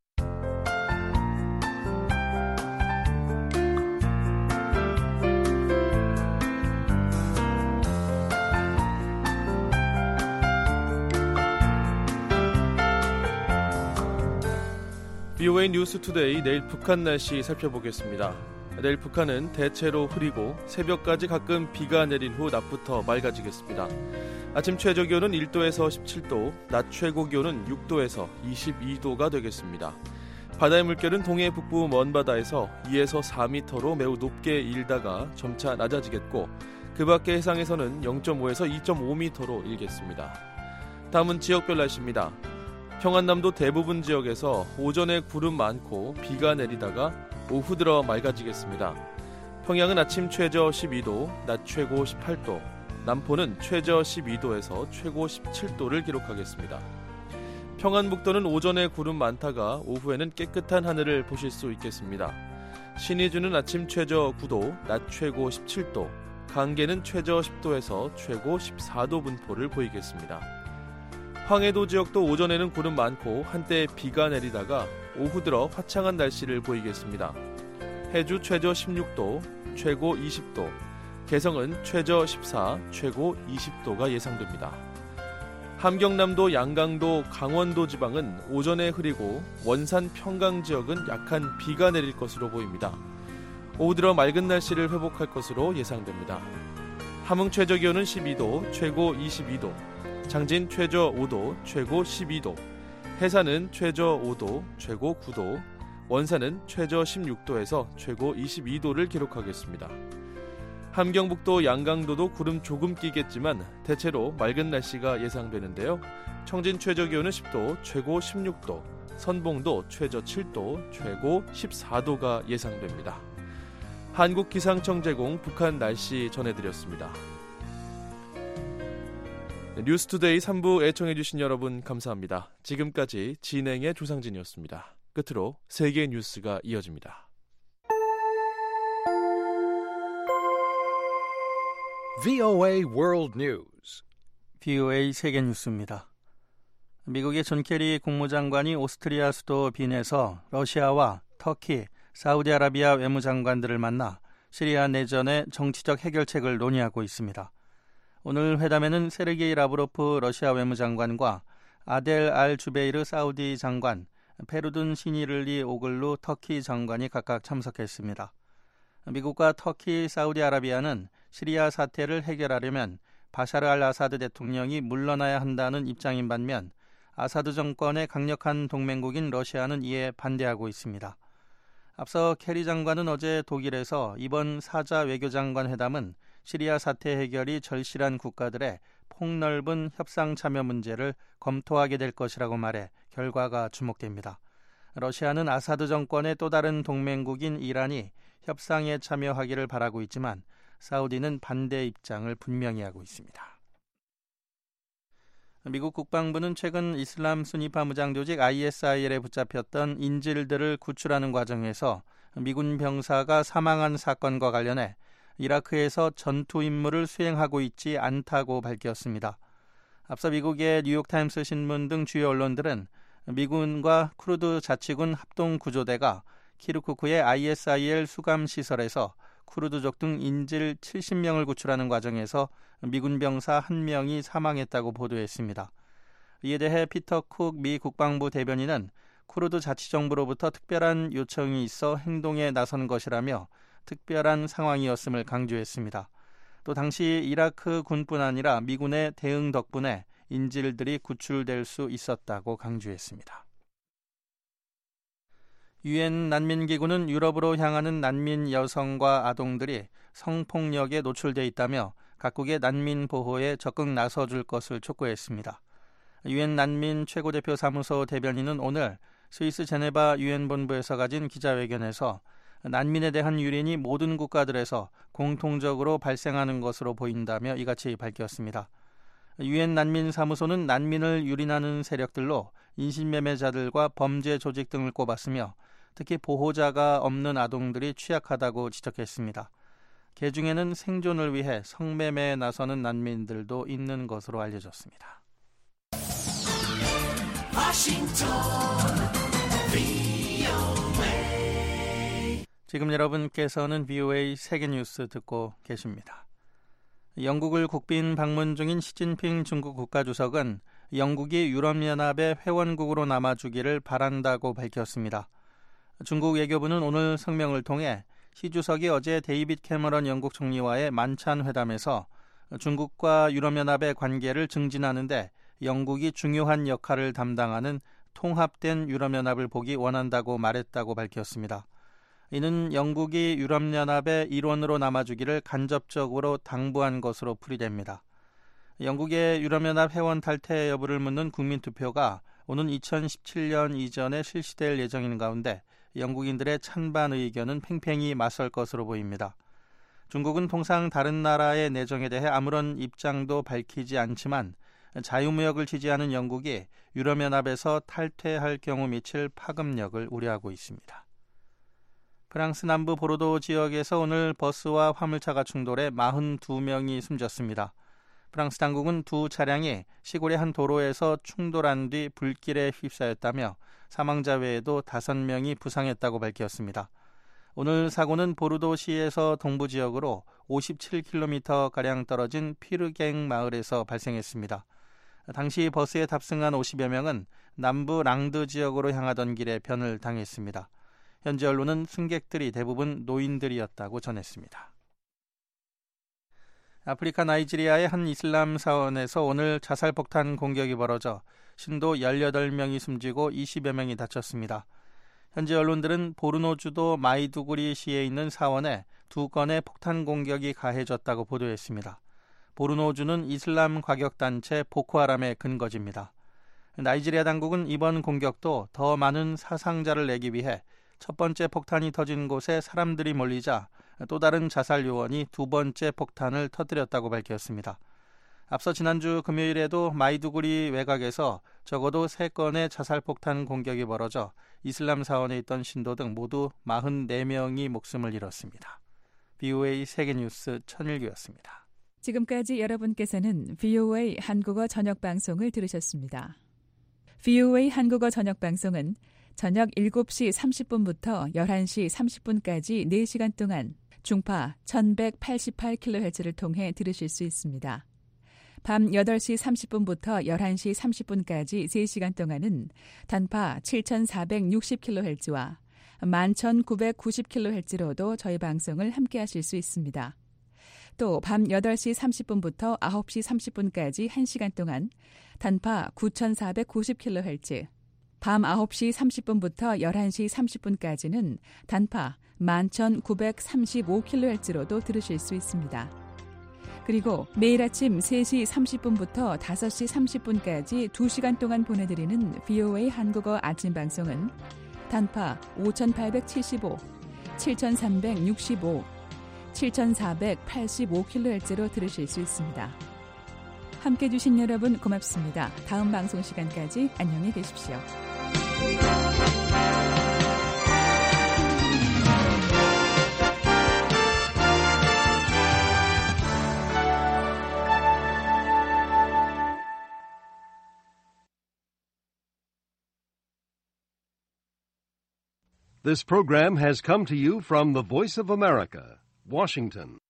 VOA 뉴스 투데이 내일 북한 날씨 살펴보겠습니다. 내일 북한은 대체로 흐리고 새벽까지 가끔 비가 내린 후 낮부터 맑아지겠습니다. 아침 최저 기온은 1도에서 17도, 낮 최고 기온은 6도에서 22도가 되겠습니다. 바다의 물결은 동해 북부 먼바다에서 2에서 4m로 매우 높게 일다가 점차 낮아지겠고 그 밖의 해상에서는 0.5에서 2.5m로 일겠습니다. 다음은 지역별 날씨입니다. 평안남도 대부분 지역에서 오전에 구름 많고 비가 내리다가 오후 들어 맑아지겠습니다. 평양은 아침 최저 12도, 낮 최고 18도, 남포는 최저 12도에서 최고 17도를 기록하겠습니다. 평안북도는 오전에 구름 많다가 오후에는 깨끗한 하늘을 보실 수 있겠습니다. 신의주는 아침 최저 9도, 낮 최고 17도, 강계는 최저 10도에서 최고 14도 분포를 보이겠습니다. 황해도 지역도 오전에는 구름 많고 한때 비가 내리다가 오후 들어 화창한 날씨를 보이겠습니다. 해주 최저 16도, 최고 20도, 개성은 최저 14, 최고 20도가 예상됩니다. 함경남도, 양강도, 강원도 지방은 오전에 흐리고 원산, 평강 지역은 약한 비가 내릴 것으로 보입니다. 오후 들어 맑은 날씨를 회복할 것으로 예상됩니다. 함흥 최저 기온은 12도, 최고 22도, 장진 최저 5도, 최고 12도, 해산은 최저 5도, 최고 9도, 원산은 최저 16도에서 최고 22도를 기록하겠습니다. 함경북도, 양강도도 구름 조금 끼겠지만 대체로 맑은 날씨가 예상되는데요. 청진 최저 기온은 10도, 최고 16도, 선봉도 최저 7도, 최고 14도가 예상됩니다. 한국기상청 제공 북한 날씨 전해드렸습니다. 뉴스투데이 3부 애청해주신 여러분 감사합니다. 지금까지 진행의 조상진이었습니다. 끝으로 세계 뉴스가 이어집니다. VOA World News. VOA 세계 뉴스입니다. 미국의 존 케리 국무장관이 오스트리아 수도 빈에서 러시아와 터키, 사우디아라비아 외무장관들을 만나 시리아 내전의 정치적 해결책을 논의하고 있습니다. 오늘 회담에는 세르게이 라브로프 러시아 외무장관과 아델 알 주베이르 사우디 장관, 페루든 시니를리 오글루 터키 장관이 각각 참석했습니다. 미국과 터키, 사우디아라비아는 시리아 사태를 해결하려면 바샤르 알 아사드 대통령이 물러나야 한다는 입장인 반면 아사드 정권의 강력한 동맹국인 러시아는 이에 반대하고 있습니다. 앞서 케리 장관은 어제 독일에서 이번 사자 외교장관 회담은 시리아 사태 해결이 절실한 국가들의 폭넓은 협상 참여 문제를 검토하게 될 것이라고 말해 결과가 주목됩니다. 러시아는 아사드 정권의 또 다른 동맹국인 이란이 협상에 참여하기를 바라고 있지만 사우디는 반대 입장을 분명히 하고 있습니다. 미국 국방부는 최근 이슬람 순위파 무장 조직 ISIL에 붙잡혔던 인질들을 구출하는 과정에서 미군 병사가 사망한 사건과 관련해 이라크에서 전투 임무를 수행하고 있지 않다고 밝혔습니다. 앞서 미국의 뉴욕타임스 신문 등 주요 언론들은 미군과 쿠르드 자치군 합동구조대가 키르쿠크의 ISIL 수감시설에서 쿠르드족 등 인질 70명을 구출하는 과정에서 미군 병사 1명이 사망했다고 보도했습니다. 이에 대해 피터 쿡 미 국방부 대변인은 쿠르드 자치정부로부터 특별한 요청이 있어 행동에 나선 것이라며 특별한 상황이었음을 강조했습니다. 또 당시 이라크 군뿐 아니라 미군의 대응 덕분에 인질들이 구출될 수 있었다고 강조했습니다. 유엔 난민기구는 유럽으로 향하는 난민 여성과 아동들이 성폭력에 노출돼 있다며 각국의 난민 보호에 적극 나서줄 것을 촉구했습니다. 유엔 난민 최고대표 사무소 대변인은 오늘 스위스 제네바 유엔 본부에서 가진 기자회견에서 난민에 대한 유린이 모든 국가들에서 공통적으로 발생하는 것으로 보인다며 이같이 밝혔습니다. 유엔 난민 사무소는 난민을 유린하는 세력들로 인신매매자들과 범죄 조직 등을 꼽았으며 특히 보호자가 없는 아동들이 취약하다고 지적했습니다. 개 중에는 생존을 위해 성매매에 나서는 난민들도 있는 것으로 알려졌습니다. 지금 여러분께서는 VOA 세계뉴스 듣고 계십니다. 영국을 국빈 방문 중인 시진핑 중국 국가주석은 영국이 유럽연합의 회원국으로 남아주기를 바란다고 밝혔습니다. 중국 외교부는 오늘 성명을 통해 시 주석이 어제 데이빗 캐머런 영국 총리와의 만찬 회담에서 중국과 유럽연합의 관계를 증진하는 데 영국이 중요한 역할을 담당하는 통합된 유럽연합을 보기 원한다고 말했다고 밝혔습니다. 이는 영국이 유럽연합의 일원으로 남아주기를 간접적으로 당부한 것으로 풀이됩니다. 영국의 유럽연합 회원 탈퇴 여부를 묻는 국민투표가 오는 2017년 이전에 실시될 예정인 가운데 영국인들의 찬반 의견은 팽팽히 맞설 것으로 보입니다. 중국은 통상 다른 나라의 내정에 대해 아무런 입장도 밝히지 않지만 자유무역을 지지하는 영국이 유럽연합에서 탈퇴할 경우 미칠 파급력을 우려하고 있습니다. 프랑스 남부 보르도 지역에서 오늘 버스와 화물차가 충돌해 42명이 숨졌습니다. 프랑스 당국은 두 차량이 시골의 한 도로에서 충돌한 뒤 불길에 휩싸였다며 사망자 외에도 5명이 부상했다고 밝혔습니다. 오늘 사고는 보르도시에서 동부 지역으로 57km가량 떨어진 피르갱 마을에서 발생했습니다. 당시 버스에 탑승한 50여 명은 남부 랑드 지역으로 향하던 길에 변을 당했습니다. 현지 언론은 승객들이 대부분 노인들이었다고 전했습니다. 아프리카 나이지리아의 한 이슬람 사원에서 오늘 자살폭탄 공격이 벌어져 신도 18명이 숨지고 20여 명이 다쳤습니다. 현지 언론들은 보르노주도 마이두구리시에 있는 사원에 2건의 폭탄 공격이 가해졌다고 보도했습니다. 보르노주는 이슬람 과격단체 보코하람의 근거지입니다. 나이지리아 당국은 이번 공격도 더 많은 사상자를 내기 위해 첫 번째 폭탄이 터진 곳에 사람들이 몰리자 또 다른 자살 요원이 두 번째 폭탄을 터뜨렸다고 밝혔습니다. 앞서 지난주 금요일에도 마이두구리 외곽에서 적어도 3건의 자살폭탄 공격이 벌어져 이슬람 사원에 있던 신도 등 모두 44명이 목숨을 잃었습니다. VOA 세계뉴스 천일규였습니다. 지금까지 여러분께서는 VOA 한국어 저녁방송을 들으셨습니다. VOA 한국어 저녁방송은 저녁 7시 30분부터 11시 30분까지 4시간 동안 중파 1188kHz를 통해 들으실 수 있습니다. 밤 8시 30분부터 11시 30분까지 3시간 동안은 단파 7460kHz와 11990kHz로도 저희 방송을 함께 하실 수 있습니다. 또 밤 8시 30분부터 9시 30분까지 1시간 동안 단파 9490kHz, 밤 9시 30분부터 11시 30분까지는 단파 11935kHz로도 들으실 수 있습니다. 그리고 매일 아침 3시 30분부터 5시 30분까지 2시간 동안 보내드리는 VOA 한국어 아침 방송은 단파 5875, 7365, 7485kHz로 들으실 수 있습니다. 함께해 주신 여러분 고맙습니다. 다음 방송 시간까지 안녕히 계십시오. This program has come to you from the Voice of America, Washington.